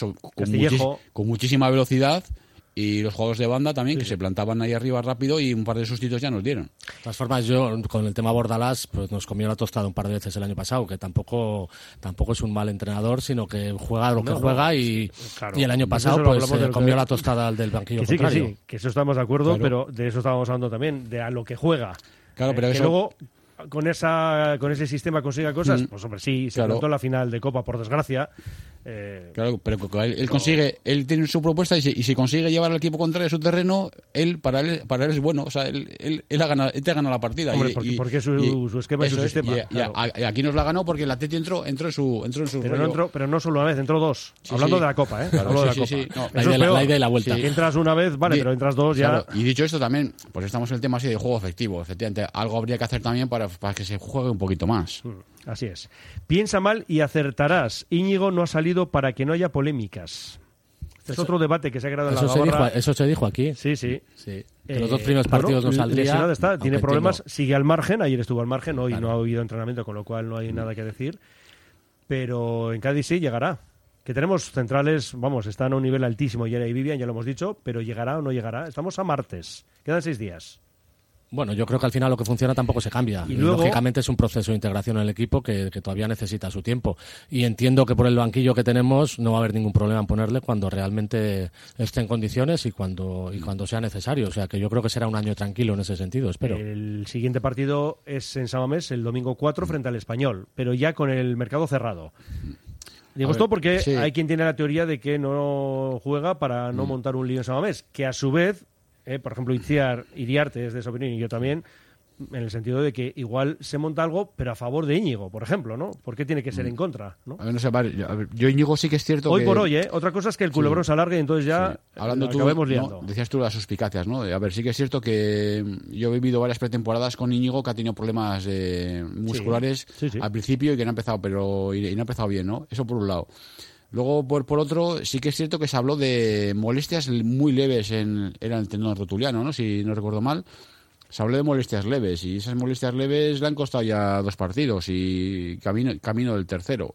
con muchísima velocidad. Y los jugadores de banda también, que se plantaban ahí arriba rápido y un par de sustitutos ya nos dieron. De todas formas, yo con el tema Bordalás, pues nos comió la tostada un par de veces el año pasado, que tampoco es un mal entrenador, sino que juega lo que juega y el año pasado pues comió la tostada al del banquillo contrario. Que eso estamos de acuerdo, pero de eso estábamos hablando también, de a lo que juega. Pero que eso... luego con ese sistema consiga cosas, pues hombre, sí, se plantó en la final de Copa, por desgracia. Claro, pero él consigue, él tiene su propuesta y si consigue llevar al equipo contrario a su terreno, para él es bueno, o sea, él te ha ganado la partida. Hombre, porque su esquema es su sistema. Y aquí nos la ganó porque el Atleti entró en su pero no solo una vez, entró 2. Hablando de la Copa, Claro, de la Copa. No, la ida y la vuelta. Que entras una vez, vale, pero entras 2 ya. Claro, y dicho esto también, pues estamos en el tema así de juego efectivo. Efectivamente, algo habría que hacer también para que se juegue un poquito más. Así es. Piensa mal y acertarás. Íñigo no ha salido para que no haya polémicas. Este es otro debate que se ha creado en la Gabarra. Eso se dijo aquí. Sí. Que los 2 primeros partidos no saldría. Está, tiene problemas, sigue al margen. Ayer estuvo al margen, hoy no ha habido entrenamiento, con lo cual no hay nada que decir. Pero en Cádiz sí llegará. Que tenemos centrales, están a un nivel altísimo, Yera y Vivian, ya lo hemos dicho, pero ¿llegará o no llegará? Estamos a martes. Quedan 6 días. Bueno, yo creo que al final lo que funciona tampoco se cambia. Y luego, lógicamente es un proceso de integración en el equipo que todavía necesita su tiempo. Y entiendo que por el banquillo que tenemos no va a haber ningún problema en ponerle cuando realmente esté en condiciones y cuando sea necesario. O sea que yo creo que será un año tranquilo en ese sentido, espero. El siguiente partido es en San Mamés, el domingo 4 frente al Español, pero ya con el mercado cerrado. Digo esto porque sí. hay quien tiene la teoría de que no juega para no montar un lío en San Mamés, que a su vez, por ejemplo, Iriarte es de esa opinión y yo también, en el sentido de que igual se monta algo, pero a favor de Íñigo, por ejemplo, ¿no? ¿Por qué tiene que ser en contra, no? A ver, no sé, vale, yo Íñigo sí que es cierto hoy que... por hoy, Otra cosa es que el culebrón se alargue y entonces ya Hablando tú, acabemos liando. ¿no? Decías tú las suspicacias, ¿no? A ver, sí que es cierto que yo he vivido varias pretemporadas con Íñigo que ha tenido problemas musculares Sí. al principio y que no ha empezado, y no ha empezado bien, ¿no? Eso por un lado. Luego, por otro, sí que es cierto que se habló de molestias muy leves era el tendón rotuliano, ¿no? Si no recuerdo mal. Se habló de molestias leves y esas molestias leves le han costado ya 2 partidos y camino del tercero.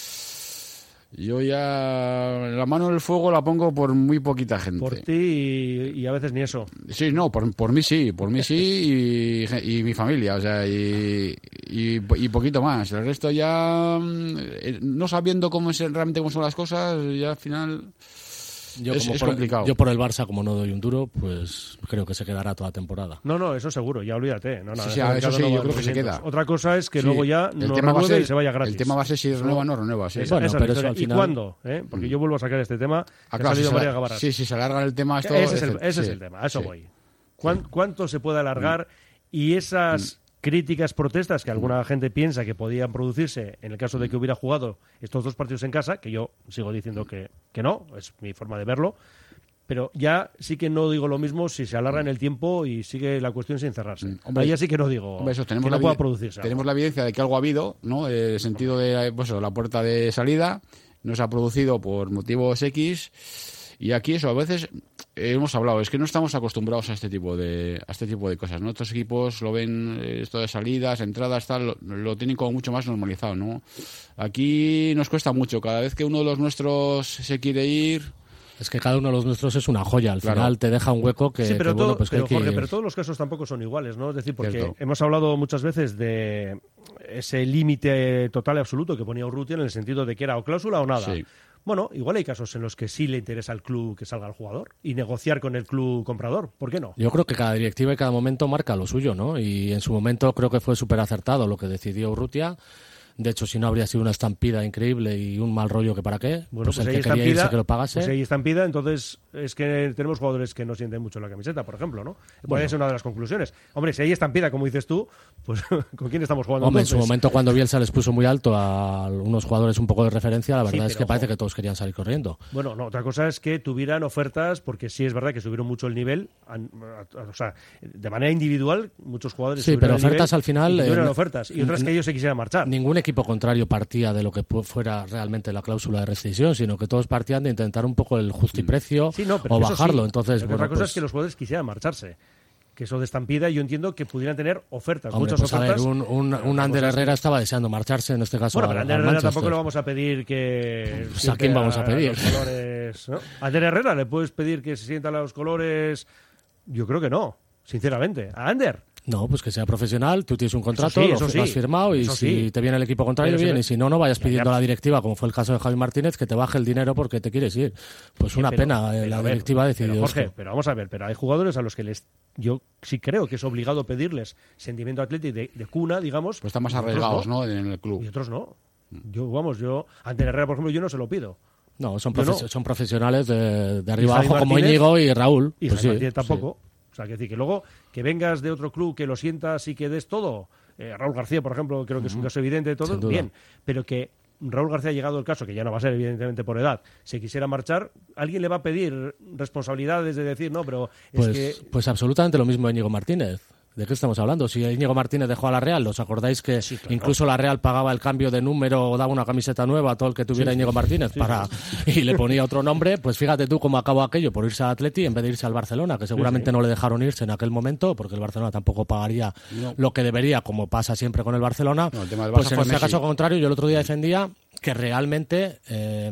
Yo ya la mano en el fuego la pongo por muy poquita gente. Por ti y a veces ni eso. Sí, no, por mí sí y mi familia, o sea, y poquito más. El resto ya, no sabiendo realmente cómo son las cosas, ya al final... Es complicado. Yo por el Barça, como no doy un duro, pues creo que se quedará toda temporada. No, eso seguro, ya olvídate. Eso sí, yo creo que se queda. Otra cosa es que luego ya no tema renueve y se vaya gratis. El tema va a ser si renueva o no renueva. Sí. Bueno, pero eso al ¿Y final... cuándo? Porque yo vuelvo a sacar este tema. Que ha salido varias gabarras. Sí, si se alarga el tema... Esto, ese es el tema, a eso voy. ¿Cuánto se puede alargar? Y esas críticas, protestas que alguna gente piensa que podían producirse en el caso de que hubiera jugado estos 2 partidos en casa, que yo sigo diciendo que no, es mi forma de verlo, pero ya sí que no digo lo mismo si se alarga en el tiempo y sigue la cuestión sin cerrarse. Hombre, ahí ya sí que no digo que no pueda producirse. Tenemos la evidencia de que algo ha habido, ¿no? El sentido de la puerta de salida no se ha producido por motivos X. Y aquí eso, a veces hemos hablado, es que no estamos acostumbrados a este tipo de cosas, ¿no? Otros equipos lo ven, esto de salidas, entradas, tal, lo tienen como mucho más normalizado, ¿no? Aquí nos cuesta mucho, cada vez que uno de los nuestros se quiere ir... Es que cada uno de los nuestros es una joya, al final te deja un hueco que... Sí, pero, Jorge, pero todos los casos tampoco son iguales, ¿no? Es decir, porque Cierto. hemos hablado muchas veces de ese límite total y absoluto que ponía Urrutia en el sentido de que era o cláusula o nada. Sí. Bueno, igual hay casos en los que sí le interesa al club que salga el jugador y negociar con el club comprador. ¿Por qué no? Yo creo que cada directiva y cada momento marca lo suyo, ¿no? Y en su momento creo que fue súper acertado lo que decidió Urrutia. De hecho, si no habría sido una estampida increíble y un mal rollo que para qué, Bueno, pues el que quería irse que lo pagase. Pues hay estampida, entonces es que tenemos jugadores que no sienten mucho la camiseta, por ejemplo, ¿no? Puede ser una de las conclusiones. Hombre, si hay estampida, como dices tú, pues ¿con quién estamos jugando? Hombre, entonces? en su momento cuando Bielsa les puso muy alto a unos jugadores un poco de referencia, la verdad es que parece que todos querían salir corriendo. Bueno, no, otra cosa es que tuvieran ofertas, porque sí es verdad que subieron mucho el nivel, o sea, de manera individual, muchos jugadores sí, pero ofertas nivel, al final... y tuvieron ofertas, y otras que ellos se quisieran marchar. Ningún equipo contrario partía de lo que fuera realmente la cláusula de rescisión, sino que todos partían de intentar un poco el justiprecio o bajarlo. Sí. Entonces, otra cosa es que los jugadores quisieran marcharse. Que eso de estampida, yo entiendo que pudieran tener ofertas, hombre, muchas pues ofertas. A ver, un Ander Herrera estaba deseando marcharse, en este caso. Bueno, pero a Ander Herrera tampoco le vamos a pedir que... Pues ¿a quién vamos a pedir? Colores, ¿no? ¿A Ander Herrera le puedes pedir que se sientan los colores? Yo creo que no, sinceramente. ¿A Ander? No, pues que sea profesional, tú tienes un contrato, eso sí, lo has firmado y si te viene el equipo contrario, bien, y si no, no vayas pidiendo a la directiva, como fue el caso de Javi Martínez, que te baje el dinero porque te quieres ir. Pues una pena, la directiva ha decidido Jorge, esto. Pero vamos a ver, pero hay jugadores a los que yo sí creo que es obligado pedirles sentimiento atlético de cuna, digamos. Pues están más arriesgados, ¿no? En el club. Y otros no. Yo, Ander Herrera, por ejemplo, yo no se lo pido. No, son profesionales de arriba abajo, como Íñigo y Raúl. Y pues Martínez tampoco. Sí. O sea, que decir que luego que vengas de otro club, que lo sientas y que des todo. Raúl García, por ejemplo, creo que es un caso evidente de todo. Bien, pero que Raúl García ha llegado el caso, que ya no va a ser evidentemente por edad, si quisiera marchar, ¿alguien le va a pedir responsabilidades de decir, no, pero es que... Pues absolutamente lo mismo de Íñigo Martínez. ¿De qué estamos hablando? Si Íñigo Martínez dejó a la Real, ¿os acordáis que incluso la Real pagaba el cambio de número o daba una camiseta nueva a todo el que tuviera Íñigo Martínez y le ponía otro nombre? Pues fíjate tú cómo acabó aquello por irse al Atleti en vez de irse al Barcelona, que seguramente no le dejaron irse en aquel momento porque el Barcelona tampoco pagaría lo que debería, como pasa siempre con el Barcelona. No, el tema del pues Barça en este Messi. caso contrario, yo el otro día defendía que realmente...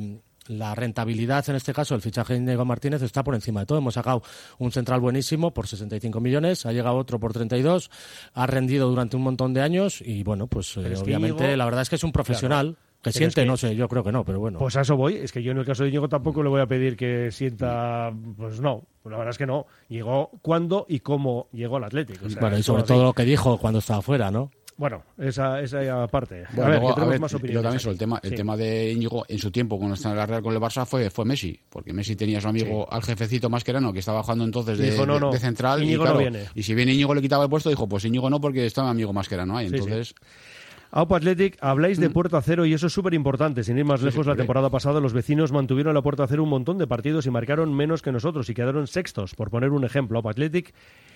la rentabilidad, en este caso, el fichaje de Íñigo Martínez está por encima de todo. Hemos sacado un central buenísimo por 65 millones, ha llegado otro por 32, ha rendido durante un montón de años y, bueno, pues obviamente Íñigo, la verdad es que es un profesional. Claro. Que siente, no sé, yo creo que no, pero bueno. Pues a eso voy, es que yo en el caso de Íñigo tampoco le voy a pedir que sienta, pues no, la verdad es que no. Llegó cuándo y cómo llegó al Atlético. O sea, bueno, y sobre todo lo que dijo cuando estaba fuera, ¿no? Bueno, esa aparte. Bueno, a ver, luego, que tenemos más yo opiniones. también sobre el tema de Íñigo, en su tiempo cuando estaba en la Real con el Barça fue Messi, porque Messi tenía a su amigo al jefecito Mascherano que estaba jugando entonces de, Dijo, no, de central Íñigo y claro, no viene. y si bien Íñigo le quitaba el puesto, dijo, pues Íñigo no porque estaba mi amigo Mascherano ahí, entonces... Aupa Athletic, habláis de puerta cero y eso es súper importante. Sin ir más lejos, la temporada pasada los vecinos mantuvieron la puerta cero un montón de partidos y marcaron menos que nosotros y quedaron sextos, por poner un ejemplo. Aupa Athletic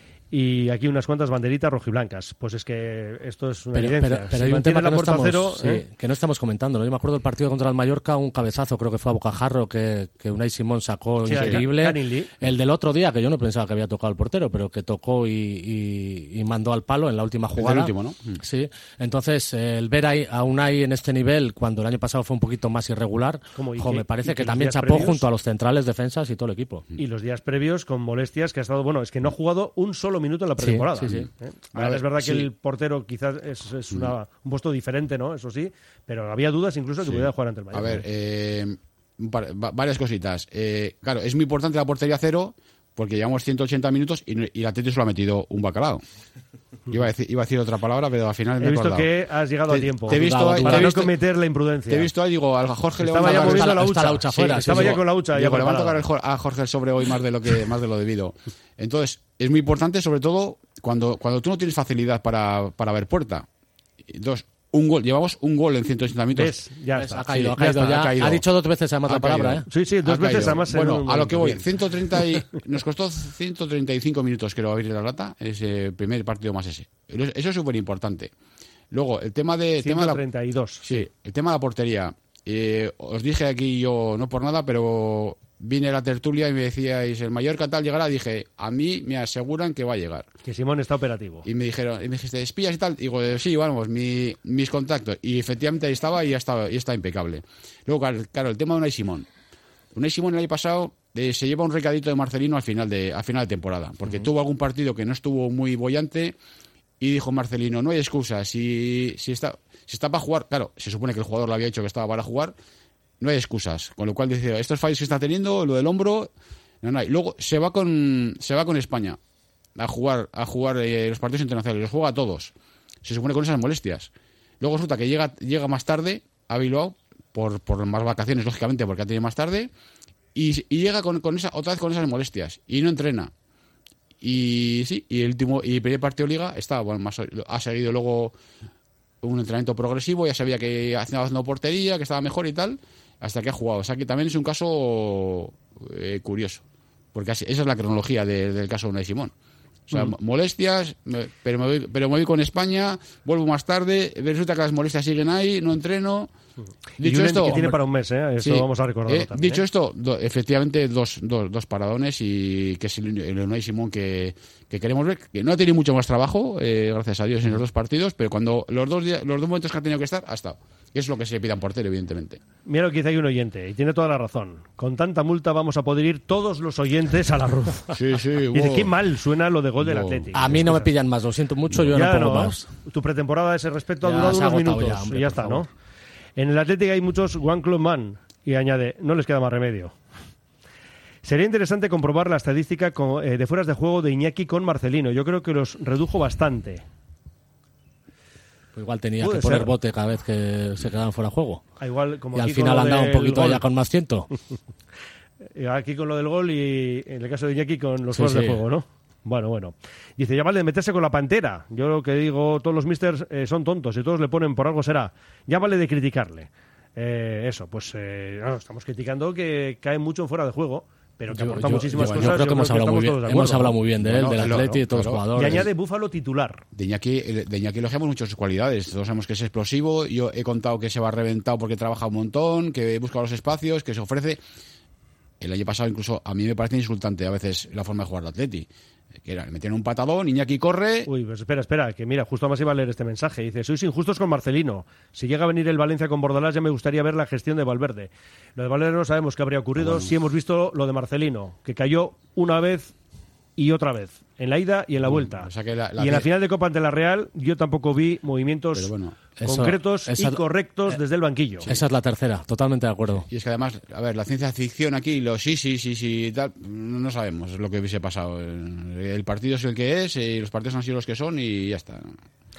y aquí unas cuantas banderitas rojiblancas. Pues es que esto es una evidencia. Pero si hay un tema la puerta cero, que no estamos comentando, ¿no? Yo me acuerdo del partido contra el Mallorca, un cabezazo, creo que fue a bocajarro, que Unai Simón sacó increíble. El del otro día, que yo no pensaba que había tocado el portero, pero que tocó y mandó al palo en la última jugada. El último, ¿no? Sí. Entonces, el ver a Unai en este nivel, cuando el año pasado fue un poquito más irregular, me parece que también chapó junto a los centrales, defensas y todo el equipo. Y los días previos con molestias que ha estado... Bueno, es que no ha jugado un solo minuto en la pretemporada. Sí. Ahora, es verdad que el portero quizás es un puesto diferente, ¿no? Eso sí, pero había dudas incluso que pudiera jugar ante el Mallorca. A ver, varias cositas. Claro, es muy importante la portería cero porque llevamos 180 minutos y el Atlético solo ha metido un bacalao. Iba a decir otra palabra, pero al final me he visto acordado. que has llegado a tiempo. Te he visto para no cometer la imprudencia. Te he visto ahí, digo, a Jorge le estaba ya moviendo la hucha. Estaba ya con la hucha. Digo, le van a tocar a Jorge el sobre hoy más de lo debido. Entonces, es muy importante, sobre todo, cuando tú no tienes facilidad para ver puerta. Entonces, llevamos un gol en 180 minutos. Ya está. Ha caído. Ha dicho 2 veces además la palabra, ¿eh? Sí, 2 veces además. Bueno, a lo que voy, 130 nos costó 135 minutos, creo, abrir la lata, ese primer partido más ese. Eso es súper importante. Luego, el tema de... 132. El tema de la portería. Os dije aquí yo, no por nada, pero... Vine a la tertulia y me decíais, el Mallorca tal llegará. Dije, a mí me aseguran que va a llegar. Que Simón está operativo. Y me dijiste, espías y tal. Digo, sí, vamos, mis contactos. Y efectivamente ahí estaba y está impecable. Luego, claro, el tema de Unai Simón. Unai Simón el año pasado se lleva un recadito de Marcelino al final de temporada. Porque tuvo algún partido que no estuvo muy boyante y dijo Marcelino, no hay excusa. Si está para jugar, claro, se supone que el jugador le había dicho que estaba para jugar. No hay excusas, con lo cual dice, estos fallos que está teniendo, lo del hombro, no hay. Luego se va con España a jugar los partidos internacionales, los juega a todos. Se supone con esas molestias. Luego resulta que llega más tarde a Bilbao por más vacaciones, lógicamente, porque ha tenido más tarde, y llega otra vez con esas molestias y no entrena. Y sí, y el primer partido de Liga ha seguido luego un entrenamiento progresivo, ya sabía que estaba haciendo portería, que estaba mejor y tal, hasta que ha jugado. O sea que también es un caso curioso, porque esa es la cronología del caso de Unai Simón. O sea, molestias, pero me voy con España, vuelvo más tarde, resulta que las molestias siguen ahí, no entreno. Dicho esto, que tiene para un mes, eso vamos a recordarlo también. Dicho esto, efectivamente dos paradones y que es el Unai Simón que queremos ver, que no ha tenido mucho más trabajo, gracias a Dios, en los 2 partidos, pero cuando los dos momentos que ha tenido que estar, ha estado. Es lo que se le pide a un portero, evidentemente. Mira lo que dice ahí un oyente, y tiene toda la razón. Con tanta multa vamos a poder ir todos los oyentes a la RUF. Sí. Y dice, qué mal suena lo de gol del Atlético. A mí no me pillan más, lo siento mucho, yo no pongo más. Tu pretemporada a ese respecto ha durado unos minutos, y ya está, ¿no? En el Atlético hay muchos One Club Man, y añade, no les queda más remedio. Sería interesante comprobar la estadística de fueras de juego de Iñaki con Marcelino. Yo creo que los redujo bastante. Pues igual tenía que poner bote cada vez que se quedaban fuera de juego. Igual, como y al final andaba un poquito allá con más ciento. Aquí con lo del gol y en el caso de Iñaki con los fueros de juego, ¿no? Bueno. Dice, ya vale de meterse con la pantera. Yo lo que digo, todos los misters son tontos y todos le ponen por algo será. Ya vale de criticarle. Estamos criticando que cae mucho en fuera de juego, pero que aporta muchísimas cosas. Yo creo que hemos hablado muy bien de él, del Atleti y de todos los jugadores. Y añade Búfalo titular. De Iñaki elogiamos mucho sus cualidades. Todos sabemos que es explosivo. Yo he contado que se va reventado porque trabaja un montón, que busca los espacios, que se ofrece. El año pasado incluso a mí me parece insultante a veces la forma de jugar de Atleti. Que era, le metieron un patadón, Iñaki corre... Uy, pues espera, que mira, justo más iba a leer este mensaje. Dice, sois injustos con Marcelino. Si llega a venir el Valencia con Bordalás ya me gustaría ver la gestión de Valverde. Lo de Valverde no sabemos qué habría ocurrido si hemos visto lo de Marcelino, que cayó una vez y otra vez, en la ida y en la vuelta. O sea que y en la final de Copa ante la Real yo tampoco vi movimientos concretos y correctos desde el banquillo. Esa es la tercera, totalmente de acuerdo. Y es que además, a ver, la ciencia ficción aquí, sí, tal, no sabemos lo que hubiese pasado. El partido es el que es, y los partidos han sido los que son y ya está.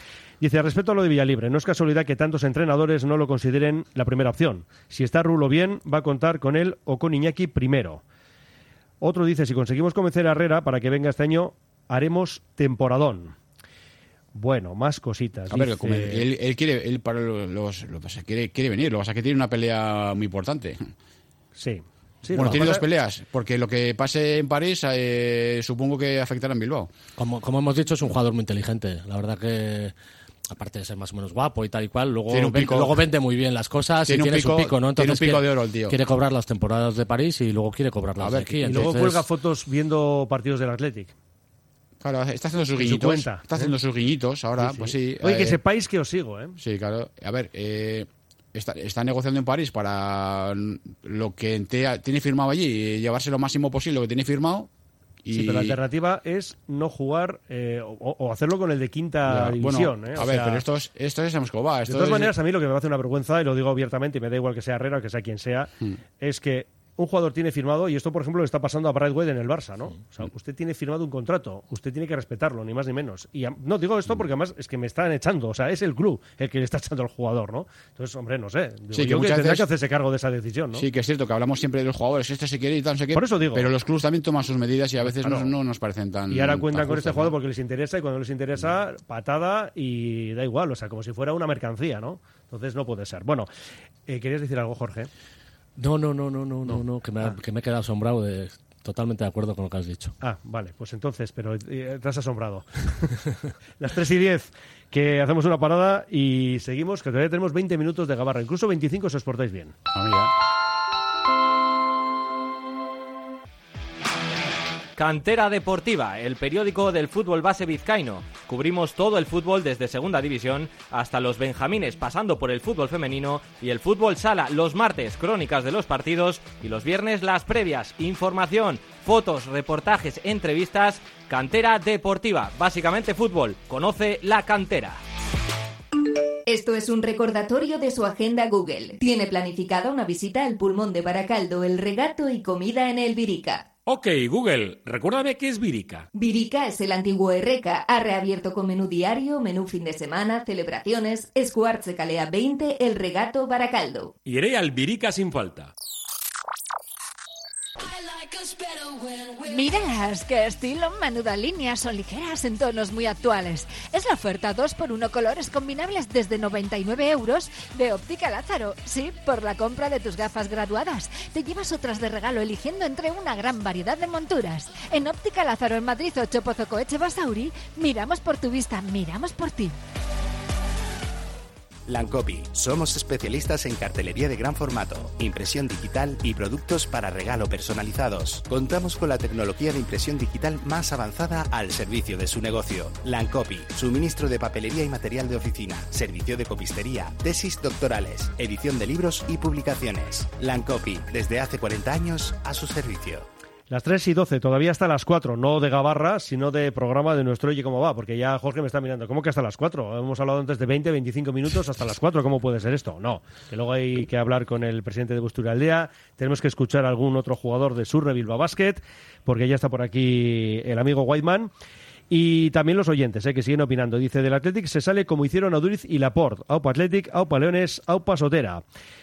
Dice, respecto a lo de Villalibre, no es casualidad que tantos entrenadores no lo consideren la primera opción. Si está Rulo bien, va a contar con él o con Iñaki primero. Otro dice, si conseguimos convencer a Herrera para que venga este año, haremos temporadón. Bueno, más cositas. A ver, él quiere, él para quiere venir, lo que pasa es que tiene una pelea muy importante. Sí. Bueno, tiene dos peleas, porque lo que pase en París supongo que afectará en Bilbao. Como hemos dicho, es un jugador muy inteligente. La verdad que, aparte de ser más o menos guapo y tal y cual, luego vende muy bien las cosas y tiene su pico, ¿no? Entonces tiene un pico de oro el tío. Quiere cobrar las temporadas de París y luego quiere cobrarlas de aquí. Y luego cuelga fotos viendo partidos del Athletic. Claro, está haciendo sus guiñitos. Está haciendo sus guiñitos ahora, sí. Pues sí. Oye, que sepáis que os sigo, ¿eh? Sí, claro. A ver, está negociando en París para lo que tiene firmado allí, llevarse lo máximo posible lo que tiene firmado. Sí, pero la alternativa es no jugar o hacerlo con el de quinta división. Bueno, a ver, pero esto es Moscova. De todas maneras, a mí lo que me hace una vergüenza, y lo digo abiertamente, y me da igual que sea Herrera o que sea quien sea, es que un jugador tiene firmado, y esto por ejemplo le está pasando a Braithwaite en el Barça, ¿no? O sea, usted tiene firmado un contrato, usted tiene que respetarlo, ni más ni menos. Y no digo esto porque además es que me están echando, o sea, es el club el que le está echando al jugador, ¿no? Entonces, hombre, no sé. Sí, que tendrá que hacerse cargo de esa decisión, ¿no? Sí, que es cierto que hablamos siempre de los jugadores, se quiere y tal, no sé qué. Por eso digo. Pero los clubes también toman sus medidas y a veces no nos parecen tan. Y ahora cuentan con este jugador ¿no? porque les interesa, y cuando les interesa, patada y da igual, o sea, como si fuera una mercancía, ¿no? Entonces no puede ser. Bueno, ¿querías decir algo, Jorge? No, que me he quedado asombrado totalmente de acuerdo con lo que has dicho. Ah, vale, pues entonces, pero te has asombrado. Las 3:10, que hacemos una parada y seguimos, que todavía tenemos 20 minutos de gabarra, incluso 25 si os portáis bien. Cantera Deportiva, el periódico del fútbol base vizcaíno. Cubrimos todo el fútbol desde segunda división hasta los benjamines, pasando por el fútbol femenino y el fútbol sala. Los martes, crónicas de los partidos, y los viernes, las previas, información, fotos, reportajes, entrevistas. Cantera Deportiva, básicamente fútbol. Conoce la cantera. Esto es un recordatorio de su agenda Google. Tiene planificada una visita al Pulmón de Baracaldo, el regato y comida en el Virica. Ok, Google, recuérdame qué es Virica. Virica es el antiguo Erreca. Ha reabierto con menú diario, menú fin de semana, celebraciones. Escuartze Calea 20, el regato Baracaldo. Iré al Virica sin falta. Míralas, qué estilo, menuda línea, son ligeras en tonos muy actuales. Es la oferta 2x1 colores combinables desde 99 € de Óptica Lázaro. Sí, por la compra de tus gafas graduadas. Te llevas otras de regalo eligiendo entre una gran variedad de monturas. En Óptica Lázaro en Madrid 8 Pozocoeche Basauri, miramos por tu vista, miramos por ti. Lancopi. Somos especialistas en cartelería de gran formato, impresión digital y productos para regalo personalizados. Contamos con la tecnología de impresión digital más avanzada al servicio de su negocio. Lancopi. Suministro de papelería y material de oficina, servicio de copistería, tesis doctorales, edición de libros y publicaciones. Lancopi. Desde hace 40 años a su servicio. Las 3:12, todavía hasta las 4, no de gabarra, sino de programa de nuestro Oye Cómo Va, porque ya Jorge me está mirando. ¿Cómo que hasta las 4? Hemos hablado antes de 20, 25 minutos hasta las 4. ¿Cómo puede ser esto? No, que luego hay que hablar con el presidente de Busturialdea, tenemos que escuchar a algún otro jugador de Surre Bilbao Basket, porque ya está por aquí el amigo Whiteman. Y también los oyentes, que siguen opinando. Dice, del Athletic se sale como hicieron Aduriz y Laporte. Aupa Athletic, aupa Leones, aupa Sotera.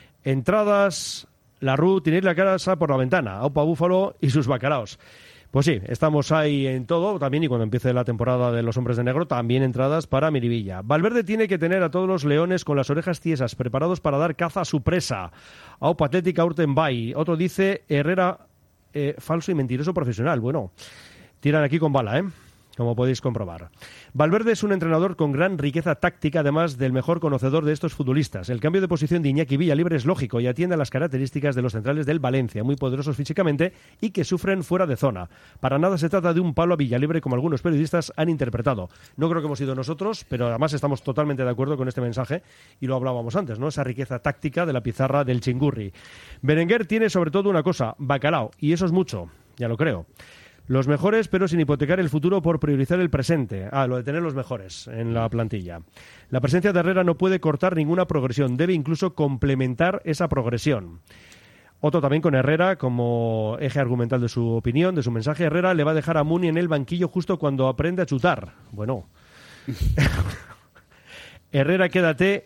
Entradas... La Rú, tiene la casa por la ventana, Aupa Búfalo y sus bacalaos. Pues sí, estamos ahí en todo, también, y cuando empiece la temporada de los hombres de negro, también entradas para Miribilla. Valverde tiene que tener a todos los leones con las orejas tiesas, preparados para dar caza a su presa. Aupa Atlética Urtenbay. Otro dice, Herrera, falso y mentiroso profesional. Bueno, tiran aquí con bala, como podéis comprobar. Valverde es un entrenador con gran riqueza táctica, además del mejor conocedor de estos futbolistas. El cambio de posición de Iñaki Villalibre es lógico y atiende a las características de los centrales del Valencia, muy poderosos físicamente y que sufren fuera de zona. Para nada se trata de un palo a Villalibre, como algunos periodistas han interpretado. No creo que hemos sido nosotros, pero además estamos totalmente de acuerdo con este mensaje y lo hablábamos antes, ¿no? Esa riqueza táctica de la pizarra del Chingurri. Berenguer tiene sobre todo una cosa, bacalao, y eso es mucho, ya lo creo. Los mejores, pero sin hipotecar el futuro por priorizar el presente. Lo de tener los mejores en la plantilla. La presencia de Herrera no puede cortar ninguna progresión, debe incluso complementar esa progresión. Otro también con Herrera como eje argumental de su opinión, de su mensaje. Herrera le va a dejar a Muni en el banquillo justo cuando aprende a chutar. Bueno... Herrera, quédate.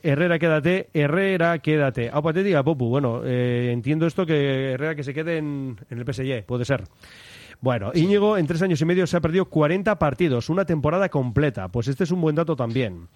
Aupa te diga, Popu. Bueno, entiendo esto que Herrera que se quede en el PSG, puede ser. Bueno, sí. Íñigo en 3 años y medio se ha perdido 40 partidos, una temporada completa. Pues este es un buen dato también.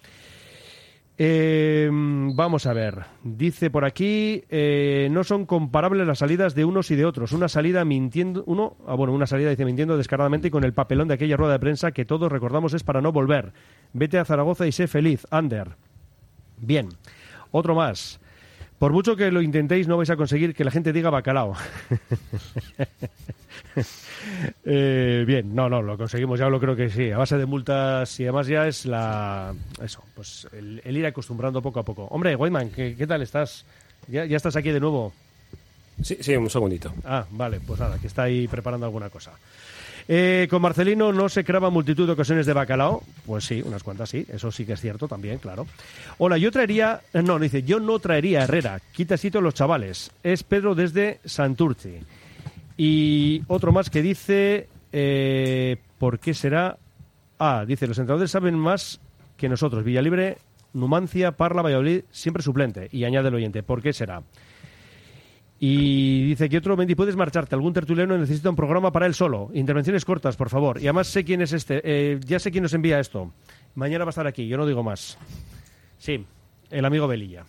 Vamos a ver. Dice por aquí, no son comparables las salidas de unos y de otros. Una salida mintiendo descaradamente y con el papelón de aquella rueda de prensa que todos recordamos es para no volver. Vete a Zaragoza y sé feliz, Ander. Bien. Otro más. Por mucho que lo intentéis, no vais a conseguir que la gente diga bacalao. Bien, no, lo conseguimos, ya lo creo que sí. A base de multas y además ya es el ir acostumbrando poco a poco. Hombre, Whiteman, ¿qué tal estás? ¿Ya estás aquí de nuevo? Sí, un segundito. Ah, vale, pues nada, que está ahí preparando alguna cosa. Con Marcelino no se creaba multitud de ocasiones de bacalao. Pues sí, unas cuantas sí, eso sí que es cierto también, claro. Hola, yo no traería a Herrera, quitasito los chavales. Es Pedro desde Santurci. Y otro más que dice, ¿por qué será? Dice, los entrenadores saben más que nosotros. Villalibre, Numancia, Parla, Valladolid, siempre suplente. Y añade el oyente, ¿por qué será? Y dice que otro, Mendy, ¿puedes marcharte? Algún tertuliano necesita un programa para él solo. Intervenciones cortas, por favor. Y además sé quién es ya sé quién nos envía esto. Mañana va a estar aquí, yo no digo más. Sí, el amigo Velilla.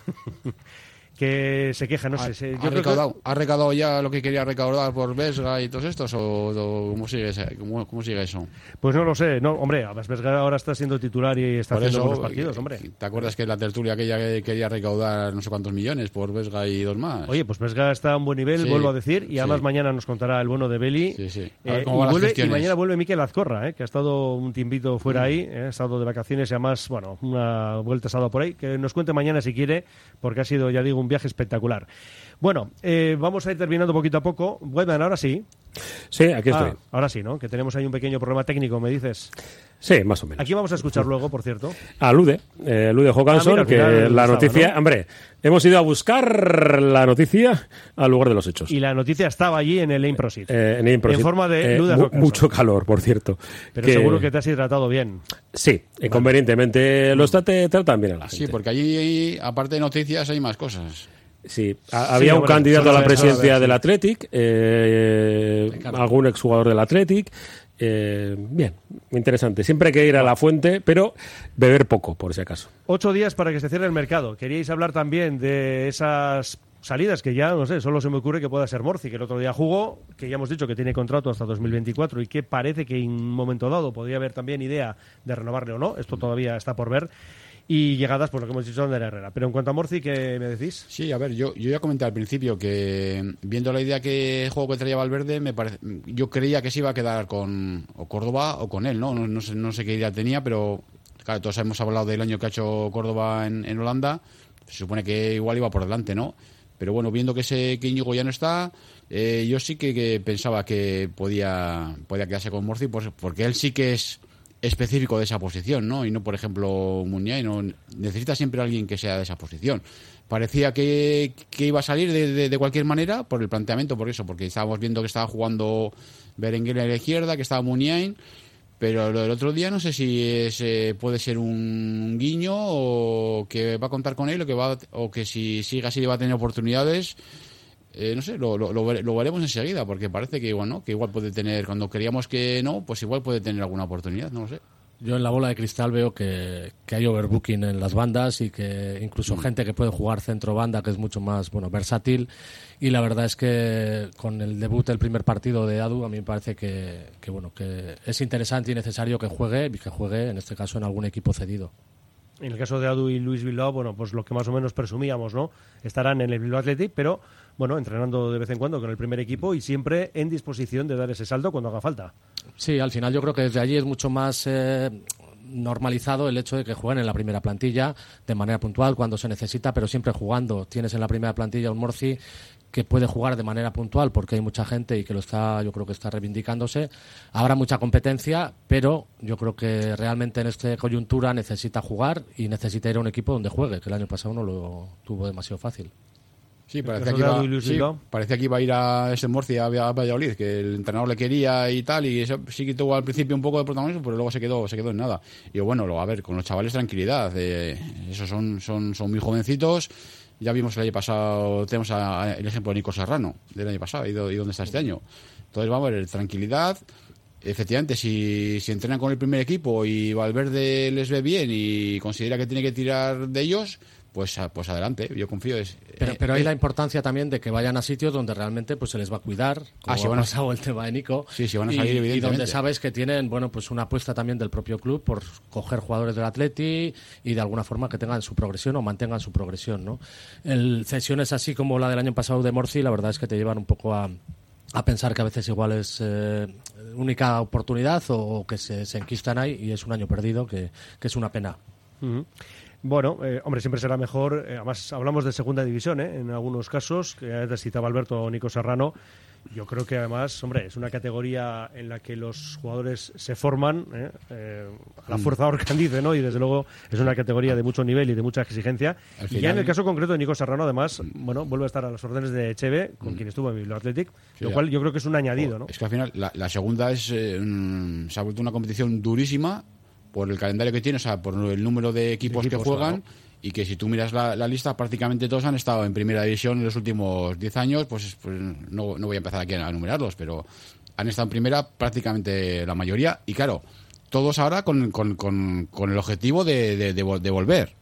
Que se queja, no sé. ¿Ha recaudado ya lo que quería recaudar por Vesga y todos estos? ¿O cómo sigue eso? Pues no lo sé. No, hombre, Vesga ahora está siendo titular y está haciendo buenos partidos, hombre. ¿Te acuerdas que la tertulia aquella que quería recaudar no sé cuántos millones por Vesga y 2 más? Oye, pues Vesga está a un buen nivel, vuelvo a decir, y además mañana nos contará el bueno de Beli. Sí. Y mañana vuelve Mikel Azcorra, que ha estado un tiempito fuera ahí, ha estado de vacaciones y además, bueno, una vuelta ha estado por ahí. Que nos cuente mañana si quiere, porque ha sido, ya digo, un viaje espectacular. Bueno, vamos a ir terminando poquito a poco. Bueno, ahora sí. Sí, aquí estoy. Ahora sí, ¿no? Que tenemos ahí un pequeño problema técnico, me dices. Sí, más o menos. Aquí vamos a escuchar luego, por cierto. A Lude Håkansson, que la noticia... ¿no? Hombre, hemos ido a buscar la noticia al lugar de los hechos. Y la noticia estaba allí en el Improsit. En forma de Lude Håkansson. Mucho calor, por cierto. Pero seguro que te has hidratado bien. Sí, convenientemente. Los tratan bien a la gente. Sí, porque allí, aparte de noticias, hay más cosas. Sí, había un candidato a la presidencia del Athletic, algún exjugador del Athletic. Bien, interesante. Siempre hay que ir a la fuente, pero beber poco, por si acaso. 8 días para que se cierre el mercado. Queríais hablar también de esas salidas que ya, no sé, solo se me ocurre que pueda ser Morci, que el otro día jugó, que ya hemos dicho que tiene contrato hasta 2024 y que parece que en un momento dado podría haber también idea de renovarle o no. Esto todavía está por ver. Y llegadas, por lo que hemos dicho, de Herrera. Pero en cuanto a Morci, ¿qué me decís? Sí, a ver, yo ya comenté al principio que viendo la idea que juego que traía Valverde, yo creía que se iba a quedar con o Córdoba o con él, ¿no? No sé qué idea tenía, pero claro, todos hemos hablado del año que ha hecho Córdoba en Holanda. Se supone que igual iba por delante, ¿no? Pero bueno, viendo que Íñigo ya no está, yo sí que pensaba que podía quedarse con Morci, porque él sí que es específico de esa posición, ¿no? Y no, por ejemplo, Muniain, ¿no? Necesita siempre alguien que sea de esa posición. Parecía que iba a salir de cualquier manera por el planteamiento, porque estábamos viendo que estaba jugando Berenguer a la izquierda, que estaba Muniain, pero lo del otro día no sé si puede ser un guiño o que va a contar con él o que si sigue así va a tener oportunidades. No sé, lo veremos enseguida, porque parece que igual no, que igual puede tener, cuando creíamos que no, pues igual puede tener alguna oportunidad, no lo sé. Yo en la bola de cristal veo que hay overbooking en las bandas y que incluso gente que puede jugar centro-banda, que es mucho más versátil, y la verdad es que con el debut del primer partido de Adu, a mí me parece que es interesante y necesario que juegue en este caso en algún equipo cedido. En el caso de Adu y Luis Bilbao, bueno, pues lo que más o menos presumíamos, ¿no? Estarán en el Bilbao Athletic, pero bueno, entrenando de vez en cuando con el primer equipo y siempre en disposición de dar ese salto cuando haga falta. Sí, al final yo creo que desde allí es mucho más normalizado el hecho de que jueguen en la primera plantilla de manera puntual cuando se necesita, pero siempre jugando. Tienes en la primera plantilla un Morci que puede jugar de manera puntual porque hay mucha gente y que yo creo que está reivindicándose. Habrá mucha competencia, pero yo creo que realmente en esta coyuntura necesita jugar y necesita ir a un equipo donde juegue, que el año pasado no lo tuvo demasiado fácil. Sí, parecía que iba a ir a ese Murcia, a Valladolid, que el entrenador le quería y tal, y eso sí que tuvo al principio un poco de protagonismo, pero luego se quedó en nada. Y bueno, a ver, con los chavales tranquilidad, esos son muy jovencitos. Ya vimos el año pasado, tenemos el ejemplo de Nico Serrano del año pasado y dónde está este año. Entonces vamos a ver, tranquilidad. Efectivamente, si entrenan con el primer equipo y Valverde les ve bien y considera que tiene que tirar de ellos, pues adelante, yo confío. Pero hay la importancia también de que vayan a sitios donde realmente pues se les va a cuidar, como si van a pasado el tema de Nico. Sí, van a salir, evidentemente. Y donde sabes que tienen, pues una apuesta también del propio club por coger jugadores del Atleti y de alguna forma que tengan su progresión o mantengan su progresión, ¿no? Cesiones así como la del año pasado de Morci, la verdad es que te llevan un poco a pensar que a veces igual es única oportunidad o que se enquistan ahí y es un año perdido, que es una pena. Uh-huh. Bueno, hombre, siempre será mejor. Además, hablamos de segunda división, en algunos casos, que ya citaba Alberto o Nico Serrano. Yo creo que además, hombre, es una categoría en la que los jugadores se forman a la fuerza Orcandice, ¿no? Y desde luego es una categoría de mucho nivel y de mucha exigencia. Y ya en el caso concreto de Nico Serrano, además, vuelve a estar a las órdenes de Echeve, con quien estuvo en Bilbao Athletic, lo cual yo creo que es un añadido, ¿no? Es que al final la segunda se ha vuelto una competición durísima por el calendario que tiene, o sea, por el número de equipos que juegan, claro. Y que si tú miras la lista, prácticamente todos han estado en primera división en los últimos 10 años, pues no voy a empezar aquí a enumerarlos, pero han estado en primera prácticamente la mayoría, y claro, todos ahora con el objetivo de volver,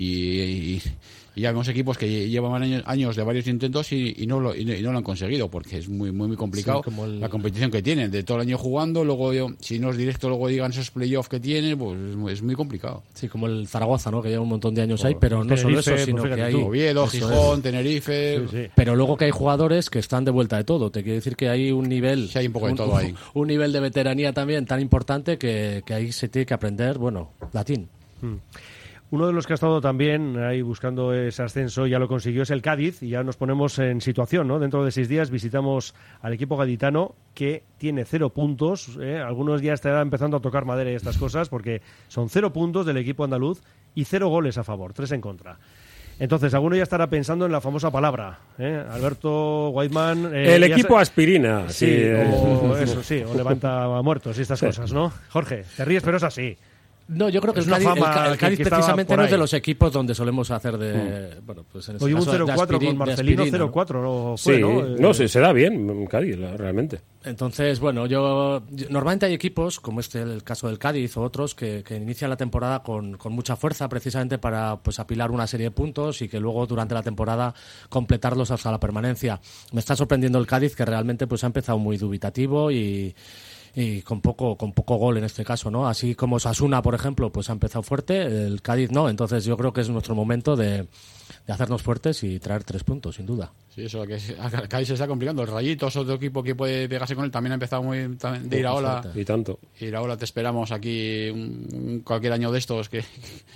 y ya vemos equipos que llevan años de varios intentos y no lo han conseguido, porque es muy muy complicado, sí, la competición que tienen, de todo el año jugando, luego si no es directo, luego digan esos playoffs que tienen, pues es muy complicado. Sí, como el Zaragoza, ¿no? Que lleva un montón de años ahí, pero no solo eso, sino que hay Oviedo, Gijón, Tenerife... Sí. Pero luego que hay jugadores que están de vuelta de todo, te quiero decir que hay un nivel... Sí, hay un poco de todo ahí. Un nivel de veteranía también tan importante que ahí se tiene que aprender, latín. Uno de los que ha estado también ahí buscando ese ascenso, ya lo consiguió, es el Cádiz, y ya nos ponemos en situación, ¿no? Dentro de 6 días visitamos al equipo gaditano, que tiene 0 puntos, algunos ya estarán empezando a tocar madera y estas cosas, porque son 0 puntos del equipo andaluz y 0 goles a favor, 3 en contra. Entonces, alguno ya estará pensando en la famosa palabra, Alberto Whiteman... el equipo aspirina. Sí, o levanta muertos y estas cosas, ¿no? Jorge, te ríes, pero es así. No, yo creo que el Cádiz precisamente no es de los equipos donde solemos hacer de... Bueno, pues en hoy un 0-4 con Marcelino, 0-4 no fue, sí, ¿no? Se da bien Cádiz, realmente. Entonces, bueno, yo normalmente hay equipos, como el caso del Cádiz o otros, que inician la temporada con mucha fuerza, precisamente para pues apilar una serie de puntos y que luego durante la temporada completarlos hasta la permanencia. Me está sorprendiendo el Cádiz, que realmente pues ha empezado muy dubitativo y con poco gol en este caso, ¿no? Así como Osasuna, por ejemplo, pues ha empezado fuerte, el Cádiz no. Entonces yo creo que es nuestro momento de hacernos fuertes y traer 3 puntos, sin duda. Sí, eso que el Cádiz se está complicando. El Rayitos, otro equipo que puede pegarse con él, también ha empezado de Iraola. Y tanto. Iraola, te esperamos aquí cualquier año de estos que...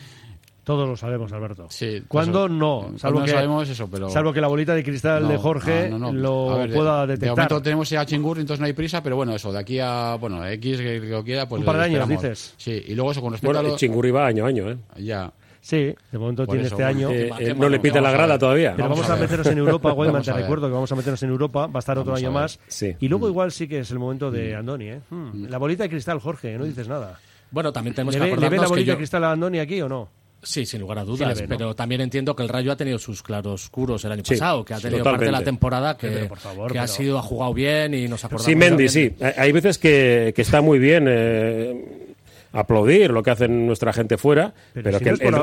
Todos lo sabemos, Alberto. Sí, ¿Cuándo no? Salvo que sabemos eso, pero... Salvo que la bolita de cristal de Jorge lo pueda detectar. De momento tenemos a Chingurri, entonces no hay prisa, pero bueno, eso, de aquí a X que lo quiera, pues... Un par de años, dices. Sí, y luego eso con respecto a Chingurri va año a año, Ya. Sí, de momento tiene este año. No le pite la grada todavía. Pero vamos a meternos en Europa, Guayman, te recuerdo que vamos a meternos en Europa, va a estar otro año más. Sí. Y luego igual sí que es el momento de Andoni, La bolita de cristal, Jorge, no dices nada. Bueno, también tenemos que acordarnos. ¿Le ve la bolita de cristal a Andoni aquí o no? Sí, sin lugar a dudas, sí, pero también entiendo que el Rayo ha tenido sus claroscuros el año sí, pasado, que ha tenido totalmente. parte de la temporada que ha jugado bien y nos acordamos. Sí, Mendy, sí. Hay veces que está muy bien aplaudir lo que hacen nuestra gente fuera, pero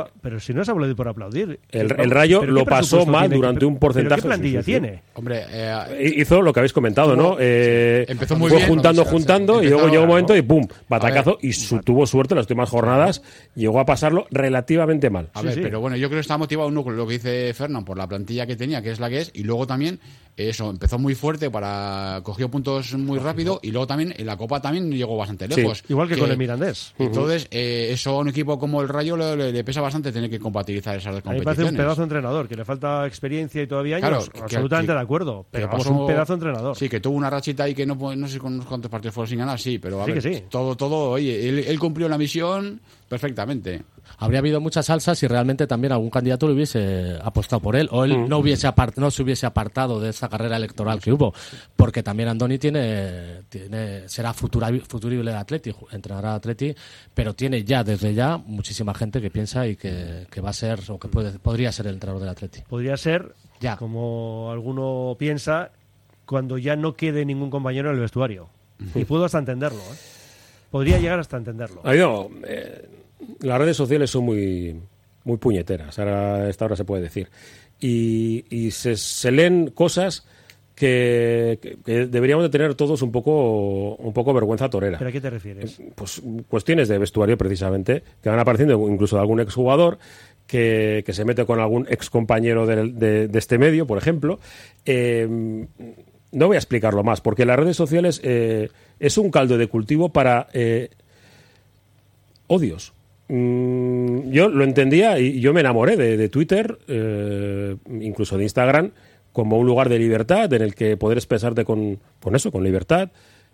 si no es aplaudir por aplaudir. El Rayo lo pasó mal durante un porcentaje. ¿Qué plantilla tiene? Hombre, hizo lo que habéis comentado, ¿no? Empezó muy fue bien, juntando y luego llegó un momento y ¡pum! Batacazo, y tuvo suerte en las últimas jornadas, llegó a pasarlo relativamente mal. A ver, pero bueno, yo creo que está motivado uno con lo que dice Fernán por la plantilla que tenía, que es la que es, y luego también eso, empezó muy fuerte, cogió puntos muy rápido, y luego también en la Copa también llegó bastante lejos. Sí, igual que con el Mirandés. Entonces, eso a un equipo como el Rayo le pesa bastante tener que compatibilizar esas dos competiciones. A mí me parece un pedazo de entrenador, que le falta experiencia y todavía años, claro, absolutamente de acuerdo, pero vamos, un pedazo de entrenador. Sí, que tuvo una rachita ahí que no sé con unos cuantos partidos fueron sin ganar, sí, pero a ver, sí. todo, oye, él cumplió la misión, perfectamente. Habría habido mucha salsa si realmente también algún candidato le hubiese apostado por él, o él no se hubiese apartado de esta carrera electoral que hubo, porque también Andoni será futurible de Atleti, entrenará a Atleti, pero tiene desde ya muchísima gente que piensa y que va a ser, o que podría ser el entrenador del Atleti. Podría ser, como alguno piensa, cuando ya no quede ningún compañero en el vestuario. Y puedo hasta entenderlo, ¿eh? Podría llegar hasta entenderlo. Las redes sociales son muy, muy puñeteras, a esta hora se puede decir. Y se leen cosas que deberíamos de tener todos un poco vergüenza torera. ¿Pero a qué te refieres? Pues cuestiones de vestuario, precisamente, que van apareciendo incluso de algún exjugador que se mete con algún excompañero de este medio, por ejemplo. No voy a explicarlo más, porque las redes sociales es un caldo de cultivo para odios. Yo lo entendía y yo me enamoré de Twitter, incluso de Instagram, como un lugar de libertad en el que poder expresarte con libertad,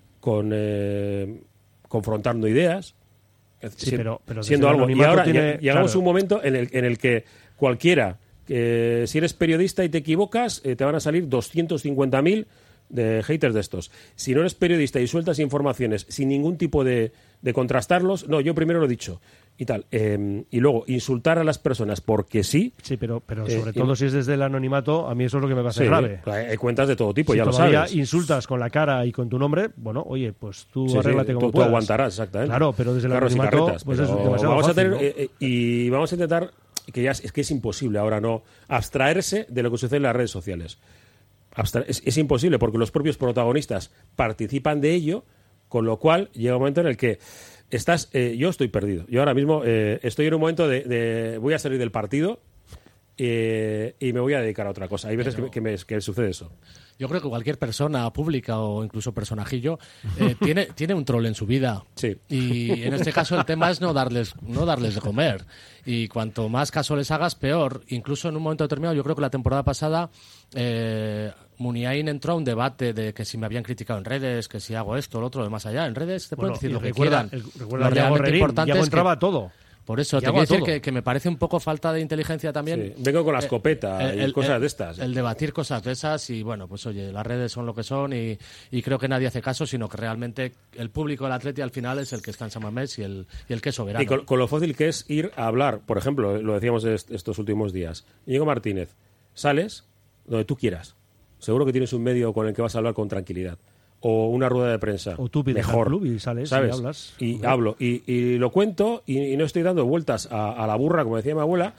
confrontando ideas, pero siendo algo. Y ahora llegamos a un momento en el que cualquiera, si eres periodista y te equivocas, te van a salir 250.000 de haters de estos. Si no eres periodista y sueltas informaciones sin ningún tipo de contrastarlos, no, yo primero lo he dicho y tal. Y luego, insultar a las personas porque sí. Sí, pero sobre todo si es desde el anonimato, a mí eso es lo que me parece grave. Hay cuentas de todo tipo, si ya lo sabes. Si insultas con la cara y con tu nombre, bueno, oye, pues tú arréglate como tú puedas. Tú aguantarás, exactamente. Claro, pero desde el anonimato, pues es demasiado vamos fácil, a tener, y vamos a intentar, es que es imposible ahora no abstraerse de lo que sucede en las redes sociales. Es imposible porque los propios protagonistas participan de ello, con lo cual llega un momento en el que yo estoy perdido. Yo ahora mismo estoy en un momento de voy a salir del partido y me voy a dedicar a otra cosa. Hay veces que sucede eso. Yo creo que cualquier persona pública o incluso personajillo tiene un troll en su vida. Sí. Y en este caso el tema es no darles de comer. Y cuanto más caso les hagas, peor. Incluso en un momento determinado, yo creo que la temporada pasada Muniain entró a un debate de que si me habían criticado en redes, que si hago esto, lo otro, de más allá. En redes te pueden decir lo que quieran. Lo realmente importante es que entraba todo. Por eso, te quiero decir que me parece un poco falta de inteligencia también. Sí. Vengo con la escopeta y cosas de estas. El debatir cosas de esas y, bueno, pues oye, las redes son lo que son y creo que nadie hace caso, sino que realmente el público del Atleti al final es el que descansa Mamés y el que es soberano. Y con lo fácil que es ir a hablar, por ejemplo, lo decíamos estos últimos días. Íñigo Martínez, sales donde tú quieras. Seguro que tienes un medio con el que vas a hablar con tranquilidad. O una rueda de prensa. O tú pides mejor, al club y sales, ¿sabes? Y hablas. Y hablo. Y lo cuento y no estoy dando vueltas a la burra, como decía mi abuela,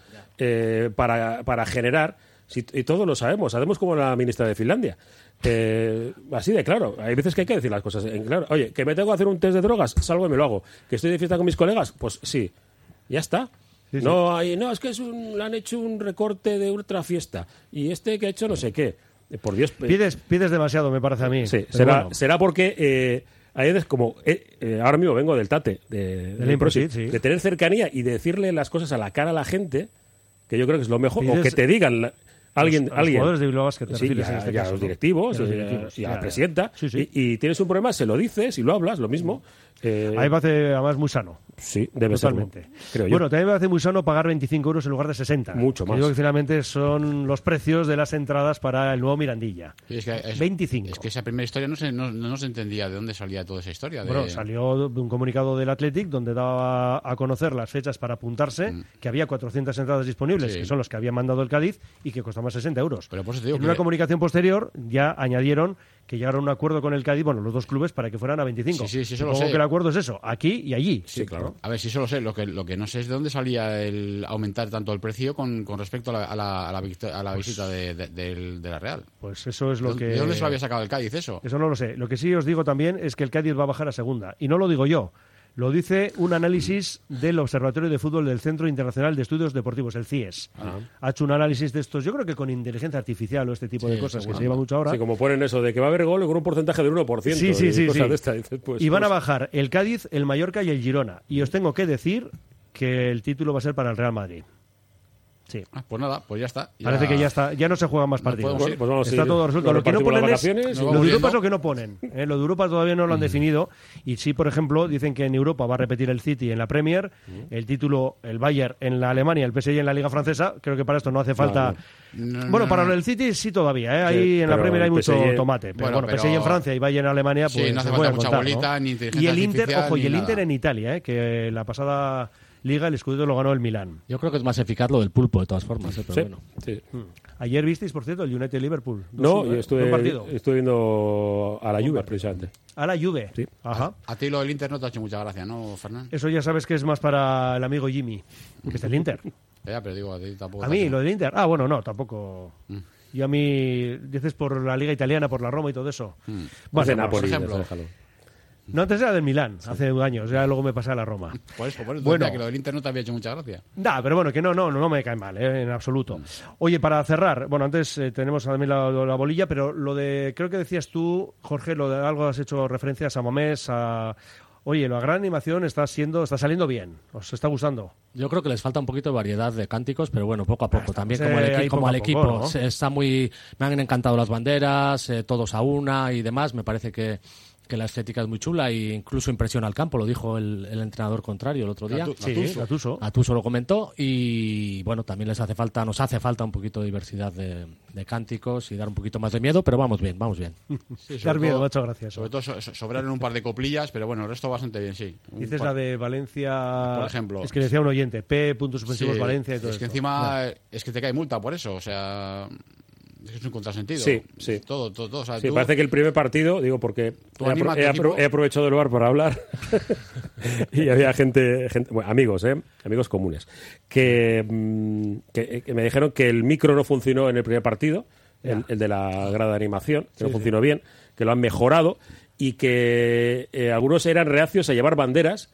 para generar. Y todos lo sabemos. Sabemos como la ministra de Finlandia. Así de claro. Hay veces que hay que decir las cosas en claro. Oye, que me tengo que hacer un test de drogas, salgo y me lo hago. Que estoy de fiesta con mis colegas, pues sí. Ya está. Sí. No, es que le han hecho un recorte de ultra fiesta. Y que ha hecho no sé qué. Por Dios. Pides demasiado, me parece a mí. Sí, será porque hay veces como ahora mismo vengo del Tate, de tener cercanía y de decirle las cosas a la cara a la gente, que yo creo que es lo mejor, o que te digan alguien. Los jugadores de Bilbao Basket, te refieres en este caso, a los directivos, y a la presidenta, y tienes un problema, se lo dices y lo hablas, lo mismo. A mí me parece además muy sano. Sí, debe totalmente. Serlo, creo yo. Bueno, también me parece muy sano pagar 25 euros en lugar de 60. Mucho más. Digo que finalmente son los precios de las entradas para el nuevo Mirandilla. 25. Es que esa primera historia no se entendía de dónde salía toda esa historia. Bueno, salió de un comunicado del Athletic donde daba a conocer las fechas para apuntarse, que había 400 entradas disponibles, que son los que había mandado el Cádiz, y que costaban 60 euros. Pero por eso te digo en una comunicación posterior ya añadieron que llegaron a un acuerdo con el Cádiz, los dos clubes, para que fueran a 25. Sí, eso Supongo que el acuerdo es eso, aquí y allí. Sí, claro. A ver, sí, eso lo sé. Lo que no sé es de dónde salía el aumentar tanto el precio con respecto a la visita de la Real. Pues eso es lo que... ¿De dónde se lo había sacado el Cádiz eso? Eso no lo sé. Lo que sí os digo también es que el Cádiz va a bajar a segunda. Y no lo digo yo. Lo dice un análisis del Observatorio de Fútbol del Centro Internacional de Estudios Deportivos, el CIES. Ha hecho un análisis de estos, yo creo que con inteligencia artificial o este tipo de cosas que se lleva mucho ahora. Sí, como ponen eso de que va a haber gol con un porcentaje del 1%. Sí. Cosas de esta. Dices, y van a bajar el Cádiz, el Mallorca y el Girona. Y os tengo que decir que el título va a ser para el Real Madrid. Sí. Pues nada, pues ya está. Parece que ya está, ya no se juegan más partidos. Pues vamos está todo resuelto. Lo que no ponen es, lo de Europa es lo que no ponen. Lo de Europa todavía no lo han definido. Y sí, por ejemplo, dicen que en Europa va a repetir el City en la Premier, el título, el Bayern en la Alemania, el PSG en la Liga Francesa. Creo que para esto no hace falta... Bueno, para el City sí todavía, Ahí sí, en la Premier hay mucho PSG... tomate. Pero bueno, PSG en Francia y Bayern en Alemania, pues sí, no hace se falta puede mucha contar, bolita, ¿no? ni inteligencia Y el Inter, artificial, ojo, y el ni Inter nada. en Italia, que la pasada Liga el Scudetto lo ganó el Milán. Yo creo que es más eficaz lo del pulpo, de todas formas. Pero bueno. Sí. Ayer visteis, por cierto, el United-Liverpool. No, yo ¿Buen partido? estuve viendo a la Juve, precisamente. A la Juve. Sí. Ajá. A ti lo del Inter no te ha hecho mucha gracia, ¿no, Fernán? Eso ya sabes que es más para el amigo Jimmy, que es del Inter. Ya, pero digo, a ti tampoco. A mí, lo del Inter. Ah, bueno, no, tampoco. Yo a mí, dices por la Liga Italiana, por la Roma y todo eso. Bueno, de pues, Napoli, por ejemplo. déjalo. No, antes era del Milán, hace años. Ya luego me pasé a la Roma. Por eso Bueno. que lo del Inter no te había hecho mucha gracia. Nah, pero bueno, que no me cae mal, en absoluto. Oye, para cerrar, bueno, antes tenemos también la bolilla, pero lo de, creo que decías tú, Jorge, lo de algo has hecho referencia a Samamés, Oye, la gran animación está saliendo bien, ¿os está gustando? Yo creo que les falta un poquito de variedad de cánticos, pero bueno, poco a poco. También ahí como poco al a equipo. poco, ¿no? Está muy, me han encantado las banderas, todos a una y demás. Me parece que la estética es muy chula e incluso impresiona al campo, lo dijo el entrenador contrario el otro día. Gattuso. Gattuso lo comentó y bueno, también nos hace falta un poquito de diversidad de cánticos y dar un poquito más de miedo, pero vamos bien. Sí, dar miedo, muchas gracias. Sobre todo sobraron un par de coplillas, pero bueno, el resto bastante bien, sí. Dices la de Valencia, por ejemplo. Es que decía un oyente, P.suspensivos Valencia y todo es que esto. encima es que te cae multa por eso, o sea... Es un contrasentido. Sí. Todo. O sea, sí, parece que el primer partido, digo, porque he aprovechado el bar para hablar y había gente bueno, amigos comunes, que me dijeron que el micro no funcionó en el primer partido, el de la grada de animación, que no funcionó bien, que lo han mejorado y que algunos eran reacios a llevar banderas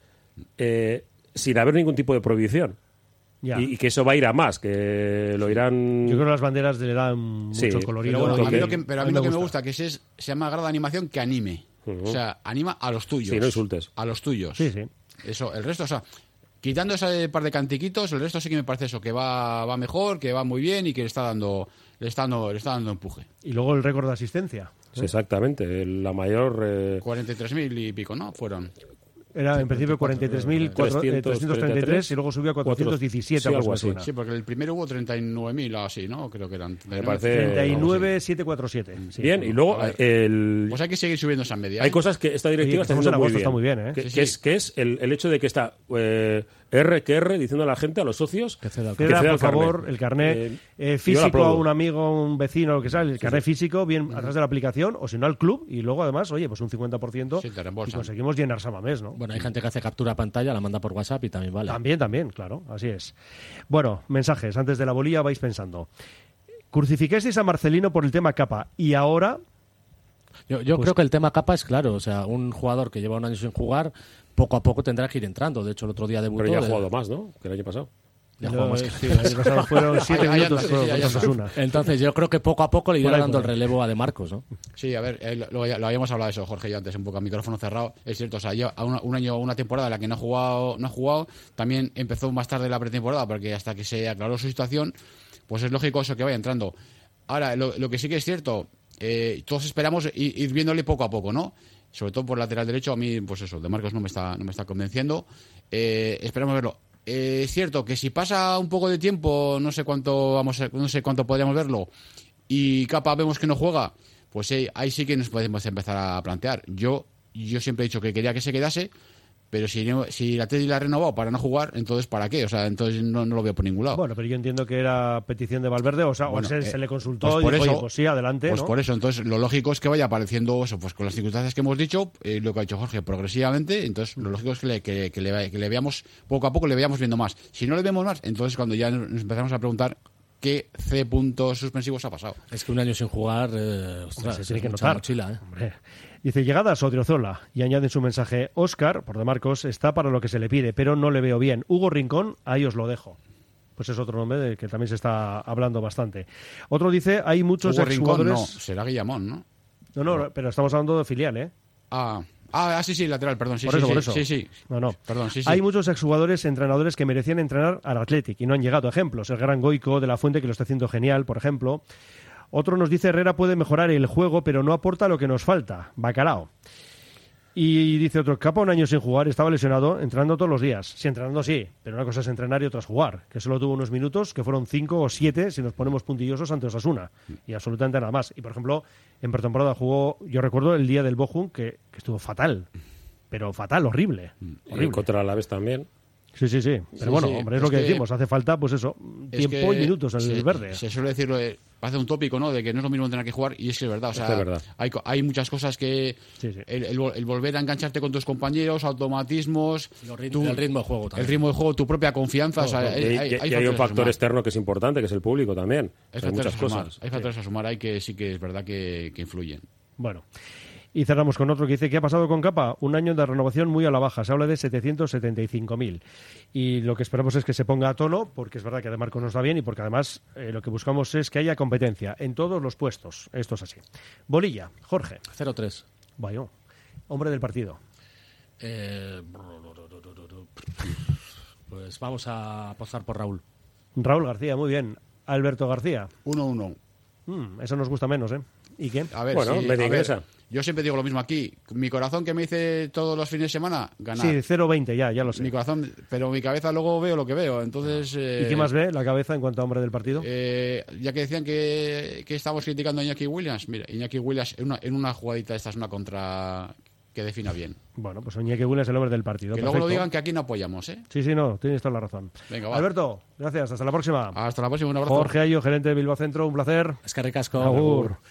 sin haber ningún tipo de prohibición. Y que eso va a ir a más, que lo irán... Yo creo que las banderas le dan mucho colorido. Pero bueno, a mí lo que me gusta que se llama grada de animación que anime. O sea, anima a los tuyos. Sí, no insultes. A los tuyos. Sí. Eso, el resto, o sea, quitando ese par de cantiquitos, el resto sí que me parece eso, que va mejor, que va muy bien y que le está dando empuje. Y luego el récord de asistencia. Sí, exactamente, la mayor... 43.000 y pico, ¿no? Fueron... Era en principio 43.333 y luego subió a 417. algo así. Sí, porque el primero hubo 39.000 o así, ¿no? Creo que eran. Me parece 39.747. Sí. Bien, y luego pues hay que seguir subiendo esa media. Hay cosas que esta directiva está haciendo muy bien. ¿eh? Que es el hecho de que está R diciendo a la gente, a los socios, que ceda por favor el carnet físico a un amigo, un vecino, lo que sea, el carnet físico, bien a través de la aplicación, o si no al club, y luego además, oye, pues un 50% y conseguimos llenar Samamés, ¿no? Bueno, hay gente que hace captura de pantalla, la manda por WhatsApp y también vale. También, claro, así es. Bueno, mensajes, antes de la bolilla vais pensando. Crucificasteis a Marcelino por el tema capa, y ahora... Yo creo que el tema capa es claro, o sea, un jugador que lleva un año sin jugar, poco a poco tendrá que ir entrando. De hecho, el otro día debutó... Pero ya ha jugado más, ¿no? Que el año pasado. Sí, el año pasado fueron 7 minutos. Entonces yo creo que poco a poco le irá dando el relevo a De Marcos, ¿no? Sí, a ver, lo habíamos hablado de eso, Jorge, y antes un poco a micrófono cerrado. Es cierto, o sea, lleva un año, una temporada en la que no ha jugado. También empezó más tarde la pretemporada porque hasta que se aclaró su situación, pues es lógico eso que vaya entrando. Ahora, lo que sí que es cierto, todos esperamos ir viéndole poco a poco, ¿no? Sobre todo por lateral derecho, a mí, pues eso, De Marcos no me está convenciendo. Esperamos verlo. Es cierto que si pasa un poco de tiempo, no sé cuánto podríamos verlo, y Capa vemos que no juega, pues ahí sí que nos podemos empezar a plantear. Yo siempre he dicho que quería que se quedase, pero si la Teddy la ha renovado para no jugar, entonces ¿para qué? O sea, entonces no lo veo por ningún lado. Bueno, pero yo entiendo que era petición de Valverde, o sea, bueno, se le consultó pues y dijo, oye, pues sí, adelante, pues ¿no? por eso, entonces lo lógico es que vaya apareciendo eso, pues con las circunstancias que hemos dicho, lo que ha dicho Jorge, progresivamente, entonces lo lógico es que le veamos, poco a poco le veamos viendo más. Si no le vemos más, entonces cuando ya nos empezamos a preguntar qué C puntos suspensivos ha pasado. Es que un año sin jugar, se tiene que notar. Mochila, Hombre. Dice, llegadas Odriozola, y añade en su mensaje, Óscar, por De Marcos, está para lo que se le pide, pero no le veo bien. Hugo Rincón, ahí os lo dejo. Pues es otro nombre del que también se está hablando bastante. Otro dice, hay muchos Hugo exjugadores... Rincón, no, será Guillamón, ¿no? No, pero estamos hablando de filial, ¿eh? Ah, Sí, lateral, perdón. Sí, por eso. Sí. No. Perdón, sí. Hay muchos exjugadores, entrenadores que merecían entrenar al Athletic y no han llegado. Ejemplos, el gran Goico de la Fuente, que lo está haciendo genial, por ejemplo. Otro nos dice, Herrera puede mejorar el juego, pero no aporta lo que nos falta. Bacalao. Y dice otro, Capa un año sin jugar, estaba lesionado, entrenando todos los días. Sí, entrenando sí, pero una cosa es entrenar y otra es jugar. Que solo tuvo unos minutos, que fueron 5 o 7, si nos ponemos puntillosos, ante Osasuna. Y absolutamente nada más. Y, por ejemplo, en pretemporada jugó, yo recuerdo el día del Bochum, que estuvo fatal. Pero fatal, horrible. Y contra la vez también. Sí. Pero hombre, es lo que decimos. Hace falta, pues eso, tiempo y minutos en el verde. Se suele decirlo, parece un tópico, ¿no? De que no es lo mismo entrenar que jugar, y es que es verdad. O sea, es verdad. Hay muchas cosas que... El volver a engancharte con tus compañeros, automatismos... el ritmo de juego también. El ritmo de juego, tu propia confianza. Hay un factor externo que es importante, que es el público también. Hay muchas cosas. Hay factores a sumar, hay que sí que es verdad que influyen. Bueno... Y cerramos con otro que dice, ¿qué ha pasado con Capa? Un año de renovación muy a la baja, se habla de 775.000. Y lo que esperamos es que se ponga a tono, porque es verdad que de Marco nos da bien y porque además lo que buscamos es que haya competencia en todos los puestos. Esto es así. Bolilla, Jorge. 0-3. Vaya, hombre del partido. Pues vamos a apostar por Raúl. Raúl García, muy bien. Alberto García. 1-1. Eso nos gusta menos, ¿eh? ¿Y qué? A ver, media inglesa. Yo siempre digo lo mismo aquí. Mi corazón, que me dice todos los fines de semana, ganar. Sí, 0-20, ya lo sé. Mi corazón, pero mi cabeza luego veo lo que veo. Entonces, ¿y qué más ve la cabeza en cuanto a hombre del partido? Ya que decían que estamos criticando a Iñaki Williams, mira, Iñaki Williams en una jugadita, esta es una contra que defina bien. Bueno, pues Iñaki Williams es el hombre del partido. Que perfecto. luego lo digan que aquí no apoyamos, ¿eh? Sí, no, tienes toda la razón. Venga, va. Alberto, gracias, hasta la próxima. Hasta la próxima, un abrazo. Jorge Ayo, gerente de Bilbao Centro, un placer. Es que ricasco. Agur.